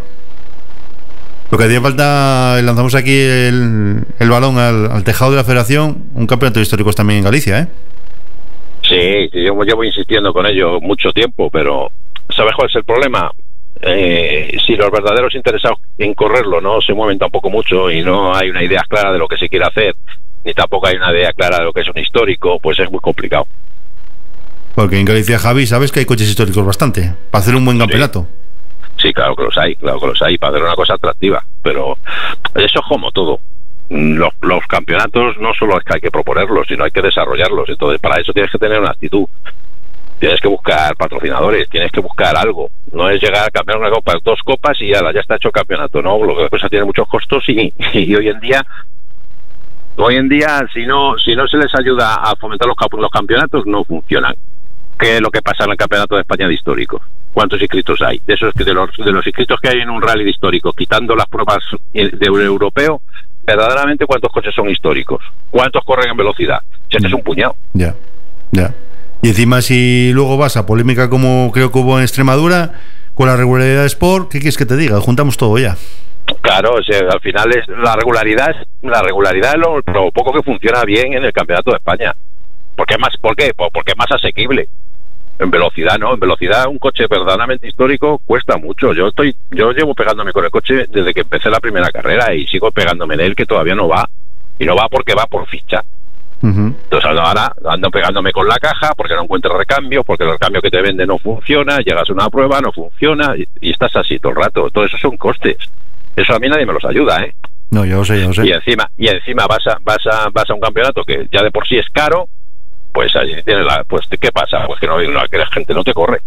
S7: Lo que hacía falta, lanzamos aquí el, el balón al, al tejado de la federación, un campeonato histórico también en Galicia, ¿eh?
S11: Sí, sí, yo llevo insistiendo con ello mucho tiempo, pero ¿sabes cuál es el problema? Eh, si los verdaderos interesados en correrlo no se mueven tampoco mucho y no hay una idea clara de lo que se quiere hacer, ni tampoco hay una idea clara de lo que es un histórico, pues es muy complicado.
S7: Porque en Galicia, Javi, sabes que hay coches históricos bastante para hacer un buen campeonato.
S11: Sí. Sí, claro que los hay, claro que los hay, para hacer una cosa atractiva, pero eso es como todo. Los, los campeonatos no solo es que hay que proponerlos, sino hay que desarrollarlos. Entonces, para eso tienes que tener una actitud. Tienes que buscar patrocinadores, tienes que buscar algo. No es llegar a campeonar una copa, dos copas y ya, ya está hecho el campeonato, ¿no? Lo que la cosa tiene muchos costos y, y hoy en día, hoy en día, si no, si no se les ayuda a fomentar los, los campeonatos, no funcionan. ¿Qué es lo que pasa en el Campeonato de España de Históricos? ¿Cuántos inscritos hay? De esos que de los de los inscritos que hay en un rally de histórico, quitando las pruebas de europeo, verdaderamente cuántos coches son históricos, cuántos corren en velocidad. O sea, que es un puñado.
S7: Ya, ya. Y encima, si luego vas a polémica como creo que hubo en Extremadura con la regularidad de Sport, ¿qué quieres que te diga? Juntamos todo ya.
S11: Claro, o sea, al final es la regularidad, la regularidad es lo, lo poco que funciona bien en el Campeonato de España. ¿Por qué más? ¿Por qué? Porque es más asequible. En velocidad no, en velocidad un coche verdaderamente histórico cuesta mucho. Yo estoy, yo llevo pegándome con el coche desde que empecé la primera carrera y sigo pegándome en él, que todavía no va. Y no va porque va por ficha. Uh-huh. Entonces ahora ando pegándome con la caja porque no encuentro recambio, porque el recambio que te vende no funciona, llegas a una prueba, no funciona y, y estás así todo el rato. Todo eso son costes. Eso a mí nadie me los ayuda, ¿eh?
S7: No, yo lo sé, yo lo sé.
S11: Y encima, y encima vas a, vas a, vas a un campeonato que ya de por sí es caro. Pues ahí tiene la, pues ¿qué pasa? Pues que no, que la gente no te corre.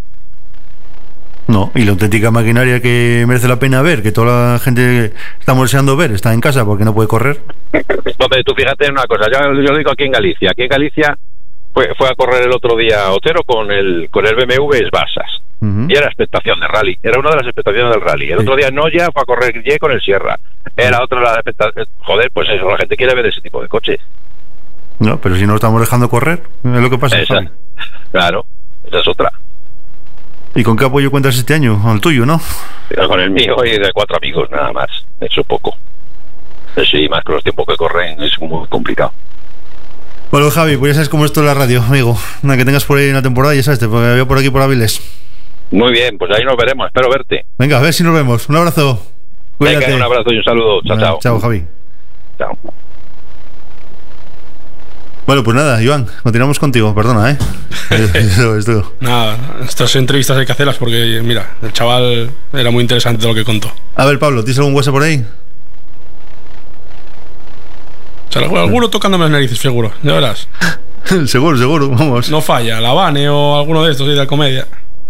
S7: No, y la auténtica maquinaria que merece la pena ver, que toda la gente estamos deseando ver, está en casa porque no puede correr.
S11: Hombre, tú fíjate en una cosa, yo, yo lo digo aquí en Galicia, aquí en Galicia fue, fue a correr el otro día Otero con el con el B M W Barsas. Uh-huh. Y era expectación de rally, era una de las expectaciones del rally. El sí. otro día Noya fue a correr Y con el Sierra. Era otra de las expectaciones. Joder, pues eso, la gente quiere ver ese tipo de coches.
S7: No, pero si no lo estamos dejando correr, es lo que pasa.
S11: Esa, claro, esa es otra.
S7: ¿Y con qué apoyo cuentas este año? Con el tuyo, ¿no?
S11: Con el mío y de cuatro amigos, nada más. Eso poco. Sí, más que los tiempos que corren es muy complicado.
S7: Bueno, Javi, pues ya sabes cómo es esto en la radio, amigo. Nada, que tengas por ahí una temporada, ya sabes, te veo por aquí por Avilés.
S11: Muy bien, pues ahí nos veremos, espero verte.
S7: Venga, a ver si nos vemos. Un abrazo.
S11: Cuídate. Venga, un abrazo y un saludo. Chao, chao.
S7: Chao, Javi.
S11: Chao.
S7: Bueno, pues nada, Joan, continuamos contigo, perdona, ¿eh? esto, esto.
S9: Nada, estas entrevistas hay que hacerlas porque, mira, el chaval era muy interesante lo que contó.
S7: A ver, Pablo, ¿tienes algún WhatsApp por ahí?
S9: O sea, alguno tocándome las narices, seguro, ya verás.
S7: Seguro, seguro, vamos.
S9: No falla, la Vane o alguno de estos de la comedia.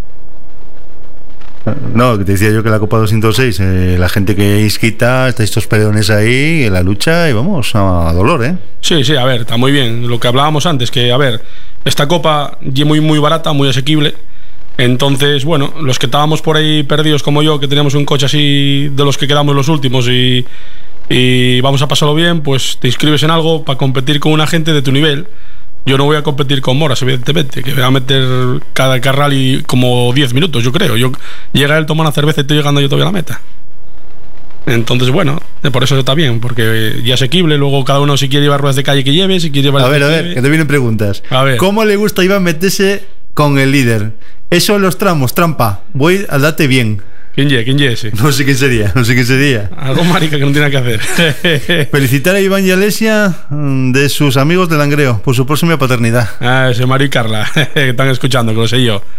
S7: No, que te decía yo que la Copa doscientos seis, eh, la gente que inscrita, estáis estos peleones ahí en la lucha y vamos a dolor, ¿eh?
S9: Sí, sí, a ver, está muy bien. Lo que hablábamos antes, que a ver, esta Copa es muy, muy barata, muy asequible. Entonces, bueno, los que estábamos por ahí perdidos como yo, que teníamos un coche así de los que quedamos los últimos y, y vamos a pasarlo bien, pues te inscribes en algo para competir con una gente de tu nivel. Yo no voy a competir con Moras, evidentemente, que me va a meter cada rally como diez minutos, yo creo. Yo llega él, toma una cerveza y estoy llegando yo todavía a la meta. Entonces, bueno, por eso está bien, porque ya es asequible. Luego cada uno, si quiere llevar ruedas de calle, que lleve. Si quiere llevar
S7: a ver, a ver, lleve. Que te vienen preguntas.
S9: A ver.
S7: ¿Cómo le gusta a Iván meterse con el líder? Eso en los tramos, trampa. Voy a darte bien.
S9: ¿Quién ye? ¿Quién ye ese?
S7: No sé quién sería, no sé quién sería.
S9: Algo marica que no tiene que hacer.
S7: Felicitar a Iván y Alesia de sus amigos de Langreo por su próxima paternidad.
S9: Ah, ese Mario y Carla, que están escuchando, que lo sé yo.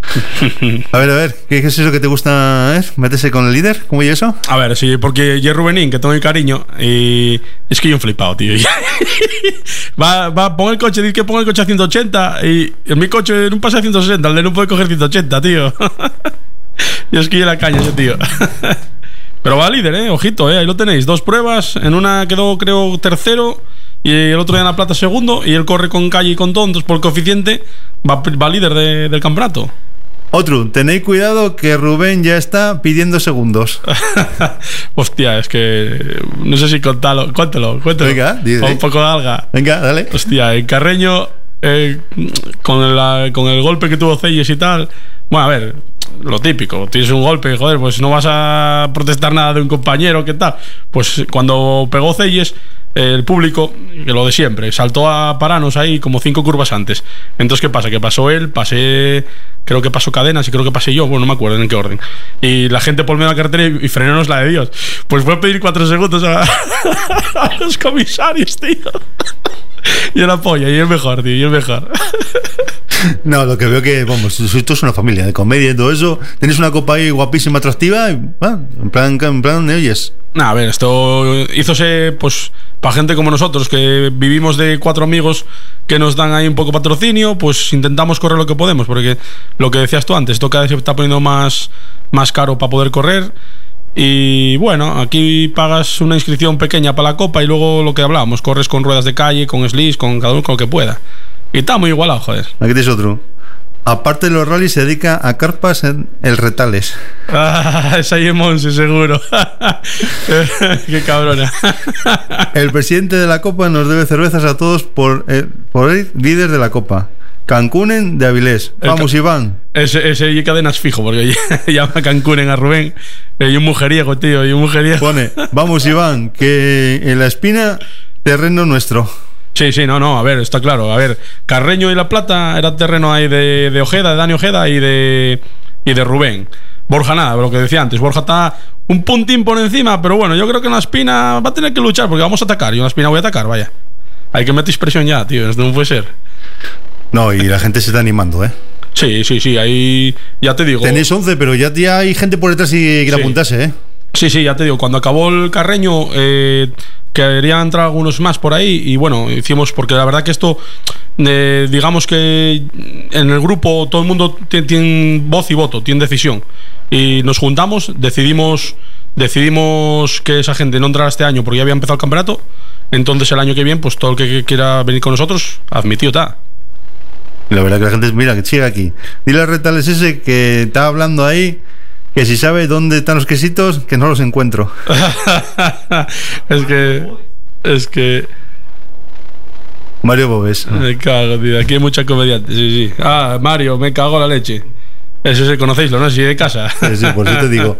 S7: A ver, a ver, ¿qué es eso que te gusta, eh? ¿Meterse con el líder? ¿Cómo y eso?
S9: A ver, sí, porque yo Rubenín, que tengo mi cariño, y es que yo un flipado, tío. va, va, pon el coche, dice que ponga el coche a ciento ochenta y en mi coche no pasa a ciento sesenta, el de no puede coger ciento ochenta, tío. Yo es que yo la caña ese tío. Pero va líder, eh, ojito, eh, ahí lo tenéis, dos pruebas, en una quedó creo tercero y el otro día en la plata segundo, y él corre con calle y con todo, entonces por el coeficiente va, va líder de, del campeonato.
S7: Otro, tenéis cuidado que Rubén ya está pidiendo segundos.
S9: Hostia, es que no sé si contarlo, cuéntelo, cuéntelo.
S7: Venga, dice.
S9: Un poco de alga.
S7: Venga, dale.
S9: Hostia, en Carreño, eh, con, la, con el golpe que tuvo Celles y tal, bueno, a ver, lo típico, tienes un golpe, joder, pues no vas a protestar nada de un compañero, ¿qué tal? Pues cuando pegó Celles, el público, que lo de siempre, saltó a Paranos ahí como cinco curvas antes. Entonces, ¿qué pasa? Que pasó él, pasé, creo que pasó Cadenas y creo que pasé yo, bueno, no me acuerdo en qué orden. Y la gente por medio de la carretera y, y frenaron la de Dios. Pues fue a pedir cuatro segundos a, a los comisarios, tío. Y el apoyo, y el mejor, tío, y el mejor.
S7: No, lo que veo que, vamos, esto es una familia de comedia y todo eso. Tenéis una copa ahí guapísima, atractiva, y, ah, en plan, en plan, oyes.
S9: No, a ver, esto hízose pues para gente como nosotros, que vivimos de cuatro amigos que nos dan ahí un poco patrocinio, pues intentamos correr lo que podemos, porque lo que decías tú antes, esto cada vez se está poniendo más, más caro para poder correr. Y bueno, aquí pagas una inscripción pequeña para la copa y luego lo que hablábamos, corres con ruedas de calle, con slicks, con cada uno con lo que pueda. Y está muy igualado, joder.
S7: Aquí tienes otro. Aparte de los rallies, se dedica a carpas en el Retales.
S9: Ah, es ahí en Monse, seguro. Qué cabrona.
S7: El presidente de la Copa nos debe cervezas a todos por, eh, por ir líder de la Copa. Cancunen de Avilés. Vamos, Iván.
S9: Ese, ese y Cadenas fijo, porque llama Cancunen a Rubén. Y un mujeriego, tío, y un mujeriego.
S7: Pone, vamos, Iván, que en La Espina, terreno nuestro.
S9: Sí, sí, no, no, a ver, está claro. A ver, Carreño y La Plata era terreno ahí de, de Ojeda, de Dani Ojeda y de, y de Rubén. Borja nada, lo que decía antes, Borja está un puntín por encima, pero bueno, yo creo que en La Espina va a tener que luchar, porque vamos a atacar. Yo en La Espina voy a atacar, vaya. Hay que meter presión ya, tío, esto no puede ser.
S7: No, y la gente se está animando, ¿eh?
S9: Sí, sí, sí, ahí ya te digo.
S7: Tenéis once, pero ya, ya hay gente por detrás y quiere sí. apuntarse, ¿eh?
S9: Sí, sí, ya te digo, cuando acabó el Carreño, eh, querían entrar algunos más por ahí y bueno, hicimos, porque la verdad que esto, eh, digamos que en el grupo todo el mundo tiene, tiene voz y voto, tiene decisión. Y nos juntamos, decidimos, decidimos que esa gente no entrara este año porque ya había empezado el campeonato. Entonces el año que viene, pues todo el que quiera venir con nosotros, admitido está.
S7: La verdad que la gente, mira, que sigue aquí. Dile a Retales ese que está hablando ahí, que si sabe dónde están los quesitos, que no los encuentro.
S9: Es que... Es que...
S7: Mario Bobes.
S9: Me cago, tío. Aquí hay mucha comediante. Sí, sí. Ah, Mario, me cago la leche. Ese se conocéislo, ¿no? Si de casa.
S7: Sí, sí, por eso te digo.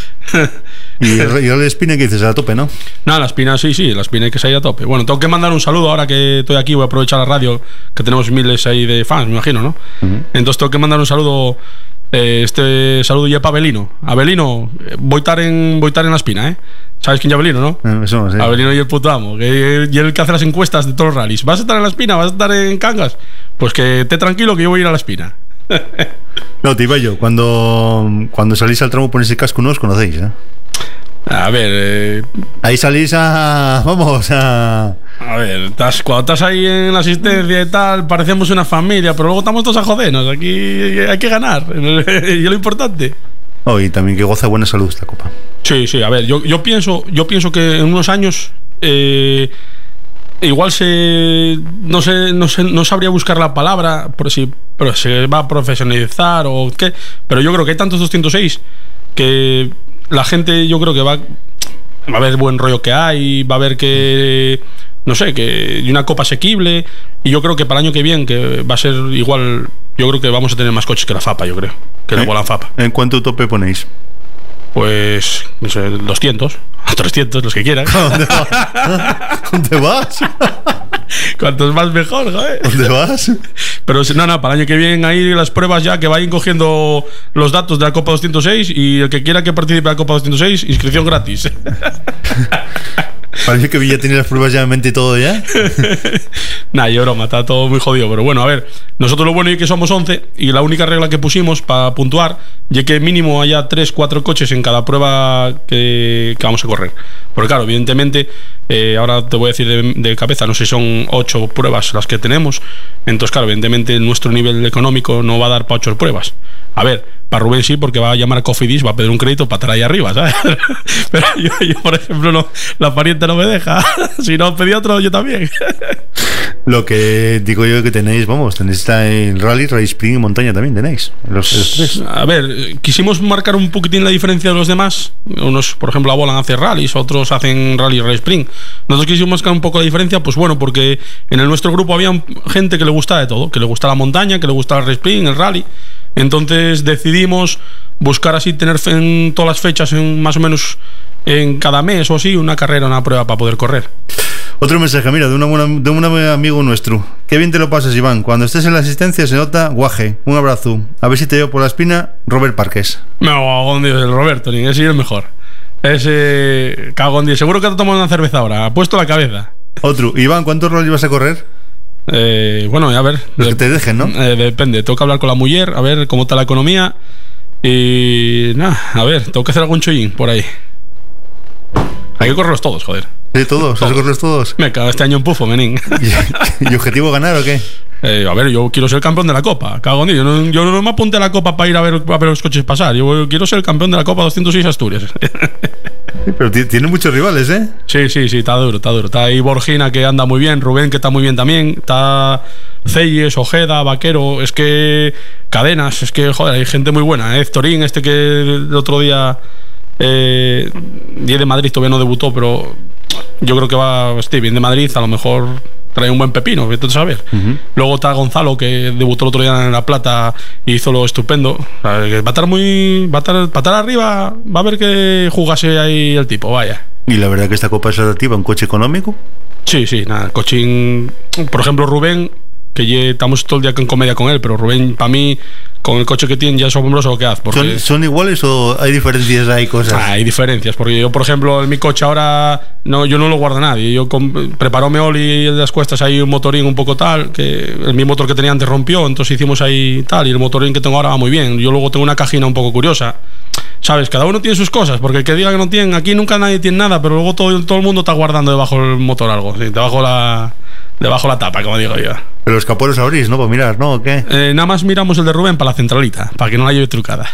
S7: Y el, y el Espina que dices, a tope, ¿no?
S9: No, la Espina sí, sí, la Espina hay que salir a tope. Bueno, tengo que mandar un saludo ahora que estoy aquí, voy a aprovechar la radio, que tenemos miles ahí de fans, me imagino, ¿no? Uh-huh. Entonces tengo que mandar un saludo, eh, este saludo ya para Abelino. Abelino, voy a estar en, voy a estar en la Espina, ¿eh? ¿Sabes quién es Abelino, no?
S7: Eh, eso, sí.
S9: Abelino y el puto amo, que y el que hace las encuestas de todos los rallies. ¿Vas a estar en la Espina? ¿Vas a estar en Cangas? Pues que esté tranquilo que yo voy a ir a la Espina.
S7: No, te iba yo, cuando, cuando salís al tramo ponéis el casco, no os conocéis, ¿eh?
S9: A ver, eh...
S7: ahí salís a... Vamos, a...
S9: A ver, estás, cuando estás ahí en la asistencia y tal, parecemos una familia, pero luego estamos todos a jodernos. Aquí hay que ganar, y es lo importante.
S7: Oh, y también que goza buena salud esta copa.
S9: Sí, sí, a ver, yo, yo pienso yo pienso que en unos años eh, igual se no sé, no sé, no sabría buscar la palabra, por si pero se va a profesionalizar o qué, pero yo creo que hay tantos doscientos seis que la gente, yo creo que va va a ver buen rollo que hay, va a ver que no sé, que hay una copa asequible, y yo creo que para el año que viene que va a ser igual, yo creo que vamos a tener más coches que la Fapa, yo creo, que la
S7: ¿Eh?
S9: Bola Fapa.
S7: ¿En cuánto tope ponéis?
S9: Pues, no sé, doscientos, trescientos, los que quieran.
S7: ¿Dónde vas? ¿Dónde vas?
S9: Cuantos más mejor, joder.
S7: ¿Dónde vas?
S9: Pero no, no, para el año que viene ahí las pruebas ya, que vayan cogiendo los datos de la Copa doscientos seis, y el que quiera que participe en la Copa doscientos seis, inscripción gratis.
S7: Parece que Villa tiene las pruebas ya en mente y todo ya.
S9: Nah, yo broma, está todo muy jodido. Pero bueno, a ver, nosotros lo bueno es que somos once, y la única regla que pusimos para puntuar es que mínimo haya tres, cuatro coches en cada prueba que, que vamos a correr. Porque claro, evidentemente, eh, ahora te voy a decir de, de cabeza, no sé si son ocho pruebas las que tenemos. Entonces claro, evidentemente nuestro nivel económico no va a dar para ocho pruebas. A ver, para Rubén sí, porque va a llamar a Cofidis, va a pedir un crédito para estar ahí arriba, ¿sabes? Pero yo, yo por ejemplo, no, la pariente no me deja. Si no, pedí otro, yo también.
S7: Lo que digo yo que tenéis, vamos, tenéis el rally, rally sprint y montaña también tenéis, los, los tres.
S9: A ver, quisimos marcar un poquitín la diferencia de los demás. Unos, por ejemplo, Abolan hace rallies, otros hacen rally, rally sprint. Nosotros quisimos marcar un poco la diferencia, pues bueno, porque en el nuestro grupo había gente que le gustaba de todo, que le gustaba la montaña, que le gustaba el rally sprint, el rally. Entonces decidimos buscar así, tener en todas las fechas, en más o menos en cada mes o así, una carrera, una prueba para poder correr.
S7: Otro mensaje, mira, de, una buena, de un amigo nuestro. Qué bien te lo pasas, Iván. Cuando estés en la asistencia se nota guaje. Un abrazo. A ver si te veo por la espina, Robert Parques.
S9: Me cago en Dios, el Roberto, ni ese es el mejor. Ese cago en Dios. Seguro que te tomas una cerveza ahora. Ha puesto la cabeza.
S7: Otro. Iván, ¿cuántos rollos vas a correr?
S9: Eh, bueno, a ver.
S7: Los que te dejen, ¿no?
S9: Eh, depende. Tengo que hablar con la mujer, a ver cómo está la economía. Y nada, a ver, tengo que hacer algún chollín por ahí. Hay que correrlos todos, joder.
S7: Sí, todos, ¿has correrlos todos?
S9: Me cago este año en pufo, menín.
S7: ¿Y, ¿Y objetivo ganar o qué?
S9: Eh, a ver, yo quiero ser campeón de la Copa. Cago en Dios. Yo no, yo no me apunté a la Copa para ir a ver, a ver los coches pasar. Yo quiero ser el campeón de la Copa doscientos seis Asturias.
S7: Sí, pero tiene muchos rivales, ¿eh?
S9: Sí, sí, sí, está duro, está duro. Está ahí Borgina, que anda muy bien, Rubén, que está muy bien también. Está Ceyes, Ojeda, Vaquero. Es que Cadenas, es que, joder, hay gente muy buena. ¿eh? Torín, este que el otro día eh, y de Madrid todavía no debutó, pero yo creo que va, este, bien de Madrid, a lo mejor trae un buen pepino, vete a saber. Uh-huh. Luego está Gonzalo, que debutó el otro día en La Plata y hizo lo estupendo. O sea, que va a estar muy. Va a estar, va a estar arriba, va a ver que jugase ahí el tipo, vaya.
S7: Y la verdad que esta copa es atractiva, un coche económico.
S9: Sí, sí, nada, el cochín. Por ejemplo, Rubén, que ya estamos todo el día en comedia con él, pero Rubén, para mí, con el coche que tiene, ya es asombroso lo que hace. Porque
S7: ¿Son, ¿Son iguales o hay diferencias, hay cosas?
S9: Ah, hay diferencias, porque yo, por ejemplo, en mi coche ahora, no, yo no lo guardo a nadie. Yo con, preparóme Oli en las cuestas ahí un motorín un poco tal, que el mi motor que tenía antes rompió, entonces hicimos ahí tal, y el motorín que tengo ahora va muy bien. Yo luego tengo una cajina un poco curiosa. ¿Sabes? Cada uno tiene sus cosas, porque el que diga que no tiene, aquí nunca nadie tiene nada, pero luego todo, todo el mundo está guardando debajo del motor algo, ¿sí? debajo la debajo la tapa, como digo yo.
S7: Pero los caporos abrís, ¿no? Pues mirar, ¿no? ¿O qué?
S9: Eh, nada más miramos el de Rubén para la centralita, para que no la lleve trucada.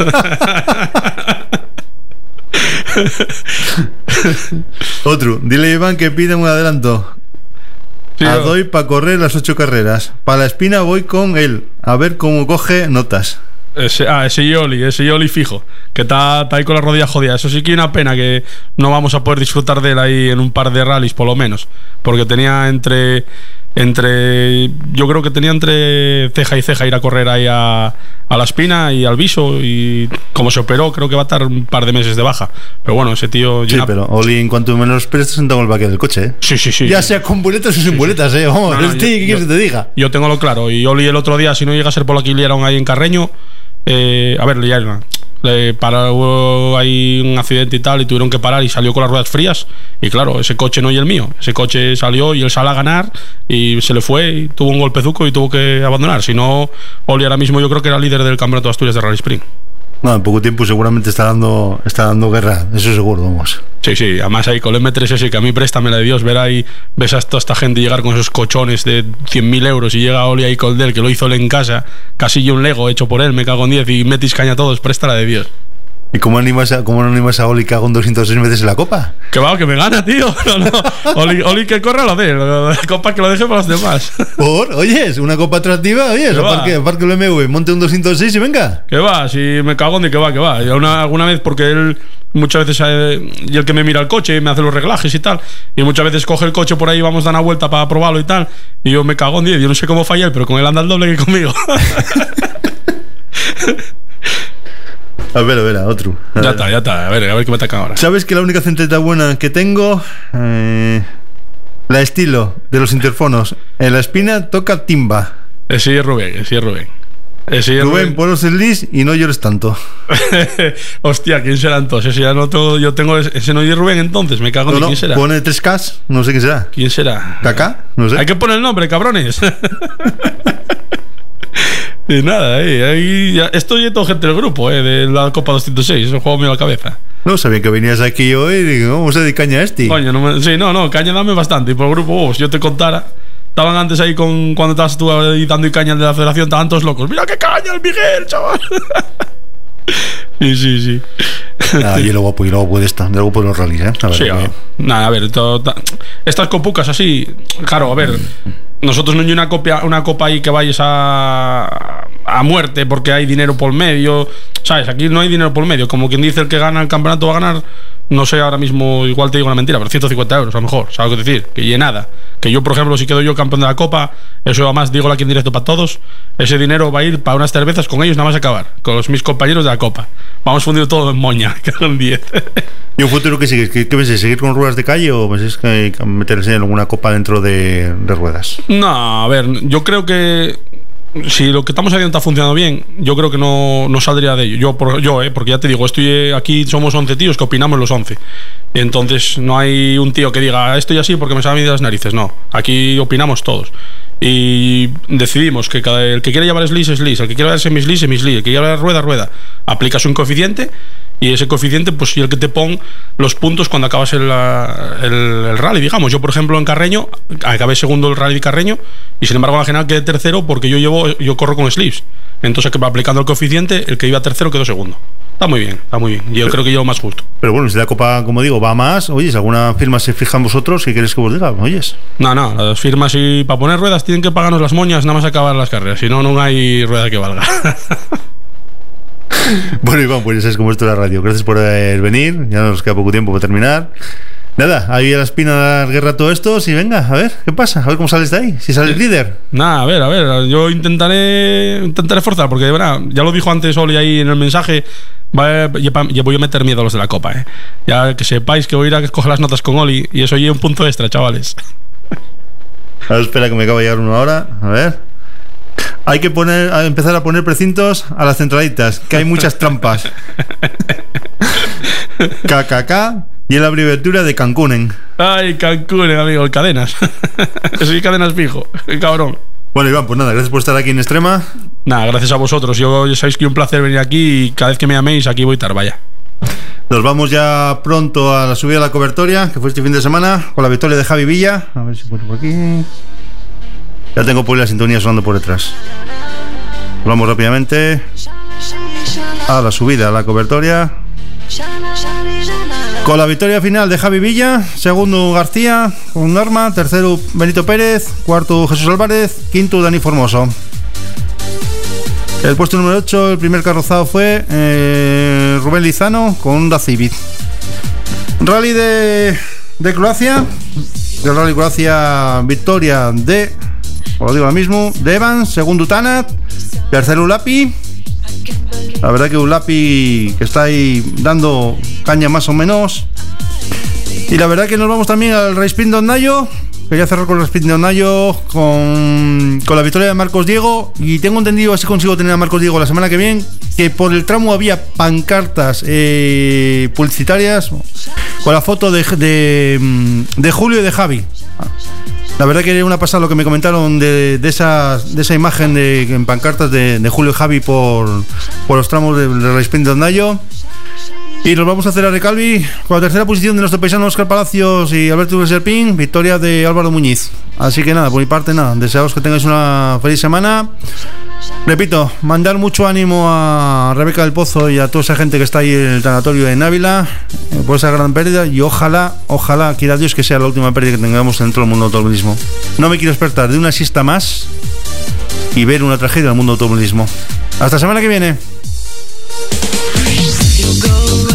S7: Otro, dile a Iván que pida un adelanto. Sí, a doy para correr las ocho carreras. Para la espina voy con él, a ver cómo coge notas.
S9: Ese, ah, ese Yoli, ese Yoli fijo, que está, está ahí con la rodilla jodida. Eso sí que es una pena que no vamos a poder disfrutar de él ahí en un par de rallies, por lo menos. Porque tenía entre. Entre. Yo creo que tenía entre ceja y ceja ir a correr ahí a, a la espina y al viso. Y como se operó, creo que va a estar un par de meses de baja. Pero bueno, ese tío.
S7: Sí, llena... pero Oli, en cuanto menos esperes, te sentamos el baque del coche, ¿eh?
S9: Sí, sí, sí.
S7: Ya sea con boletas o sin sí, boletas, ¿eh? Vamos, no, no, este, ¿qué quieres que te diga?
S9: Yo tengo lo claro. Y Oli el otro día, si no llega a ser por la que liaron ahí en Carreño. Eh, a ver, liaron. Le paró ahí un accidente y tal, y tuvieron que parar y salió con las ruedas frías. Y claro, ese coche no es el mío. Ese coche salió y él sale a ganar y se le fue y tuvo un golpezuco y tuvo que abandonar. Si no, Oli ahora mismo yo creo que era líder del campeonato de Asturias de Rally Sprint.
S7: No, en poco tiempo seguramente está dando, está dando guerra, eso seguro, vamos.
S9: Sí, sí, además ahí con el eme tres ese, que a mí préstamela de Dios, ver ahí, ves a toda esta gente llegar con esos cochones de cien mil euros y llega Oli ahí con él, que lo hizo él en casa, casi yo un Lego hecho por él, me cago en diez y metis caña a todos, préstala de Dios.
S7: ¿Y cómo animas a, cómo no animas a Oli que haga un doscientos seis veces en la copa?
S9: Que va, que me gana, tío. No, no. Oli, Oli que corra lo de la copa que lo deje para los demás.
S7: Por, oyes, una copa atractiva, oyes, aparte que el eme ve, monte un doscientos seis y venga.
S9: Que va, si me cago en de que va, que va. Y una, alguna vez, porque él muchas veces, eh, y el que me mira el coche y me hace los reglajes y tal, y muchas veces coge el coche por ahí, vamos a dar una vuelta para probarlo y tal, y yo me cago en diez, yo no sé cómo falla él, pero con él anda el doble que conmigo.
S7: A ver, a ver, a otro. A
S9: ya
S7: ver.
S9: está, ya está. A ver, a ver qué me ataca ahora.
S7: ¿Sabes que la única centreta buena que tengo? Eh, la estilo de los interfonos. En la espina toca timba.
S9: Ese es Rubén, ese es Rubén. Ese es
S7: Rubén,
S9: Rubén.
S7: ponos el lis y no llores tanto.
S9: Hostia, ¿quién será entonces? Ese ya no tengo, yo tengo ese no es Rubén entonces, me cago en
S7: no, no,
S9: quién será.
S7: Pone tres K, no sé quién será.
S9: ¿Quién será?
S7: ¿Kaká? No sé.
S9: Hay que poner el nombre, cabrones. Y nada, ahí, ahí ya, estoy todo gente del grupo, eh, de la Copa doscientos seis, es un juego mío a la cabeza.
S7: No sabía que venías aquí hoy y digo, vamos a de caña a este.
S9: Coño, no me, sí, no, no, caña dame bastante. Y por el grupo, oh, si yo te contara, estaban antes ahí con cuando estabas tú ahí dando y caña de la federación, estaban todos locos. Mira qué caña el Miguel, chaval. Sí, sí, sí.
S7: Ah, y luego pues, y luego puede estar, luego por los rallies, ¿eh? A ver,
S9: sí, a, nada, a ver, todo, ta, estas copucas así, claro, a ver, nosotros no hay una copia, una copa ahí que vayas a, a muerte porque hay dinero por medio, ¿sabes? Aquí no hay dinero por medio, como quien dice el que gana el campeonato va a ganar, no sé, ahora mismo igual te digo una mentira, pero ciento cincuenta euros a lo mejor, ¿sabes lo que decir? Que llena nada. Que yo, por ejemplo, si quedo yo campeón de la Copa, eso además digo aquí en directo para todos, ese dinero va a ir para unas cervezas con ellos nada más acabar, con los mis compañeros de la Copa. Vamos fundido todo en moña, que son diez.
S7: ¿Y un futuro qué sigues? ¿Qué, qué pensáis? ¿Seguir con ruedas de calle o pensáis que hay que meterse en alguna copa dentro de, de ruedas?
S9: No, a ver, yo creo que si lo que estamos haciendo está funcionando bien, yo creo que no, no saldría de ello. Yo, por, yo eh, porque ya te digo, estoy aquí somos once tíos que opinamos los once. Y entonces no hay un tío que diga estoy así porque me sabe de las narices. No, aquí opinamos todos. Y decidimos que cada, el que quiera llevar slis, slis, el que quiera llevar semislis, semislis, el que quiera llevar rueda, rueda. Aplicas un coeficiente y ese coeficiente, pues y el que te pone los puntos cuando acabas el, el, el rally, digamos. Yo, por ejemplo, en Carreño, acabé segundo el rally de Carreño y sin embargo en la general quedé tercero porque yo llevo yo corro con slips. Entonces, que va aplicando el coeficiente, el que iba tercero quedó segundo. Está muy bien, está muy bien. Yo pero, creo que llevo más justo.
S7: Pero bueno, si la Copa, como digo, va más, oyes, ¿alguna firma se fijan vosotros? ¿Qué queréis que os diga? Oyes.
S9: No, no, las firmas y para poner ruedas tienen que pagarnos las moñas nada más acabar las carreras. Si no, no hay rueda que valga.
S7: Bueno, Iván, pues ya sabes cómo esto es la radio. Gracias por venir. Ya nos queda poco tiempo para terminar. Nada, ahí a la espina de la guerra todo esto. Y venga, a ver, ¿qué pasa? A ver cómo sales de ahí. Si sales líder.
S9: Nada, a ver, a ver. Yo intentaré intentaré forzar, porque de verdad, ya lo dijo antes Oli ahí en el mensaje. Va, ya voy a meter miedo a los de la Copa, ¿eh? Ya que sepáis que voy a ir a coger las notas con Oli. Y eso ya un punto extra, chavales.
S7: A ver, espera que me acaba de llegar uno ahora. A ver. Hay que poner, a empezar a poner precintos a las centralitas, que hay muchas trampas. K K K y la abreviatura de Cancunen.
S9: Ay, Cancunen, amigo, el cadenas. Soy cadenas fijo, el cabrón.
S7: Bueno, Iván, pues nada, gracias por estar aquí en Extrema.
S9: Nada, gracias a vosotros. Yo ya sabéis que es un placer venir aquí y cada vez que me llaméis aquí voy a estar, vaya.
S7: Nos vamos ya pronto a la subida de la cobertoria, que fue este fin de semana, con la victoria de Javi Villa. A ver si puedo por aquí. Ya tengo por ahí la sintonía sonando por detrás. Vamos rápidamente a la subida, a la cobertoria. Con la victoria final de Javi Villa, segundo García con Norma, tercero Benito Pérez, cuarto Jesús Álvarez, quinto Dani Formoso. El puesto número ocho, el primer carrozado fue eh, Rubén Lizano con Honda Civic. Rally de, de Croacia, del Rally Croacia, victoria de, os lo digo ahora mismo, de Evans, segundo Tanat, tercero Ulapi. La verdad que Ulapi que está ahí dando caña más o menos. Y la verdad que nos vamos también al Race Sprint de Ondayo. Quería cerrar con el Race Sprint de Ondayo con, con la victoria de Marcos Diego. Y tengo entendido, así consigo tener a Marcos Diego la semana que viene, que por el tramo había pancartas eh, publicitarias con la foto de, de, de Julio y de Javi. La verdad que una pasada lo que me comentaron de, de, esa, de esa imagen de, en pancartas de, de Julio Javi por, por los tramos del de Rally Sprint de Ondayo. Y nos vamos a hacer a Recalvi con la tercera posición de nuestro paisano Óscar Palacios y Alberto Serpín, victoria de Álvaro Muñiz. Así que nada, por mi parte nada, deseaos que tengáis una feliz semana. Repito, mandar mucho ánimo a Rebeca del Pozo y a toda esa gente que está ahí en el tanatorio de Ávila eh, por esa gran pérdida, y ojalá, ojalá, quiera Dios que sea la última pérdida que tengamos en todo el mundo del automovilismo. No me quiero despertar de una siesta más y ver una tragedia del mundo del automovilismo. Hasta la semana que viene.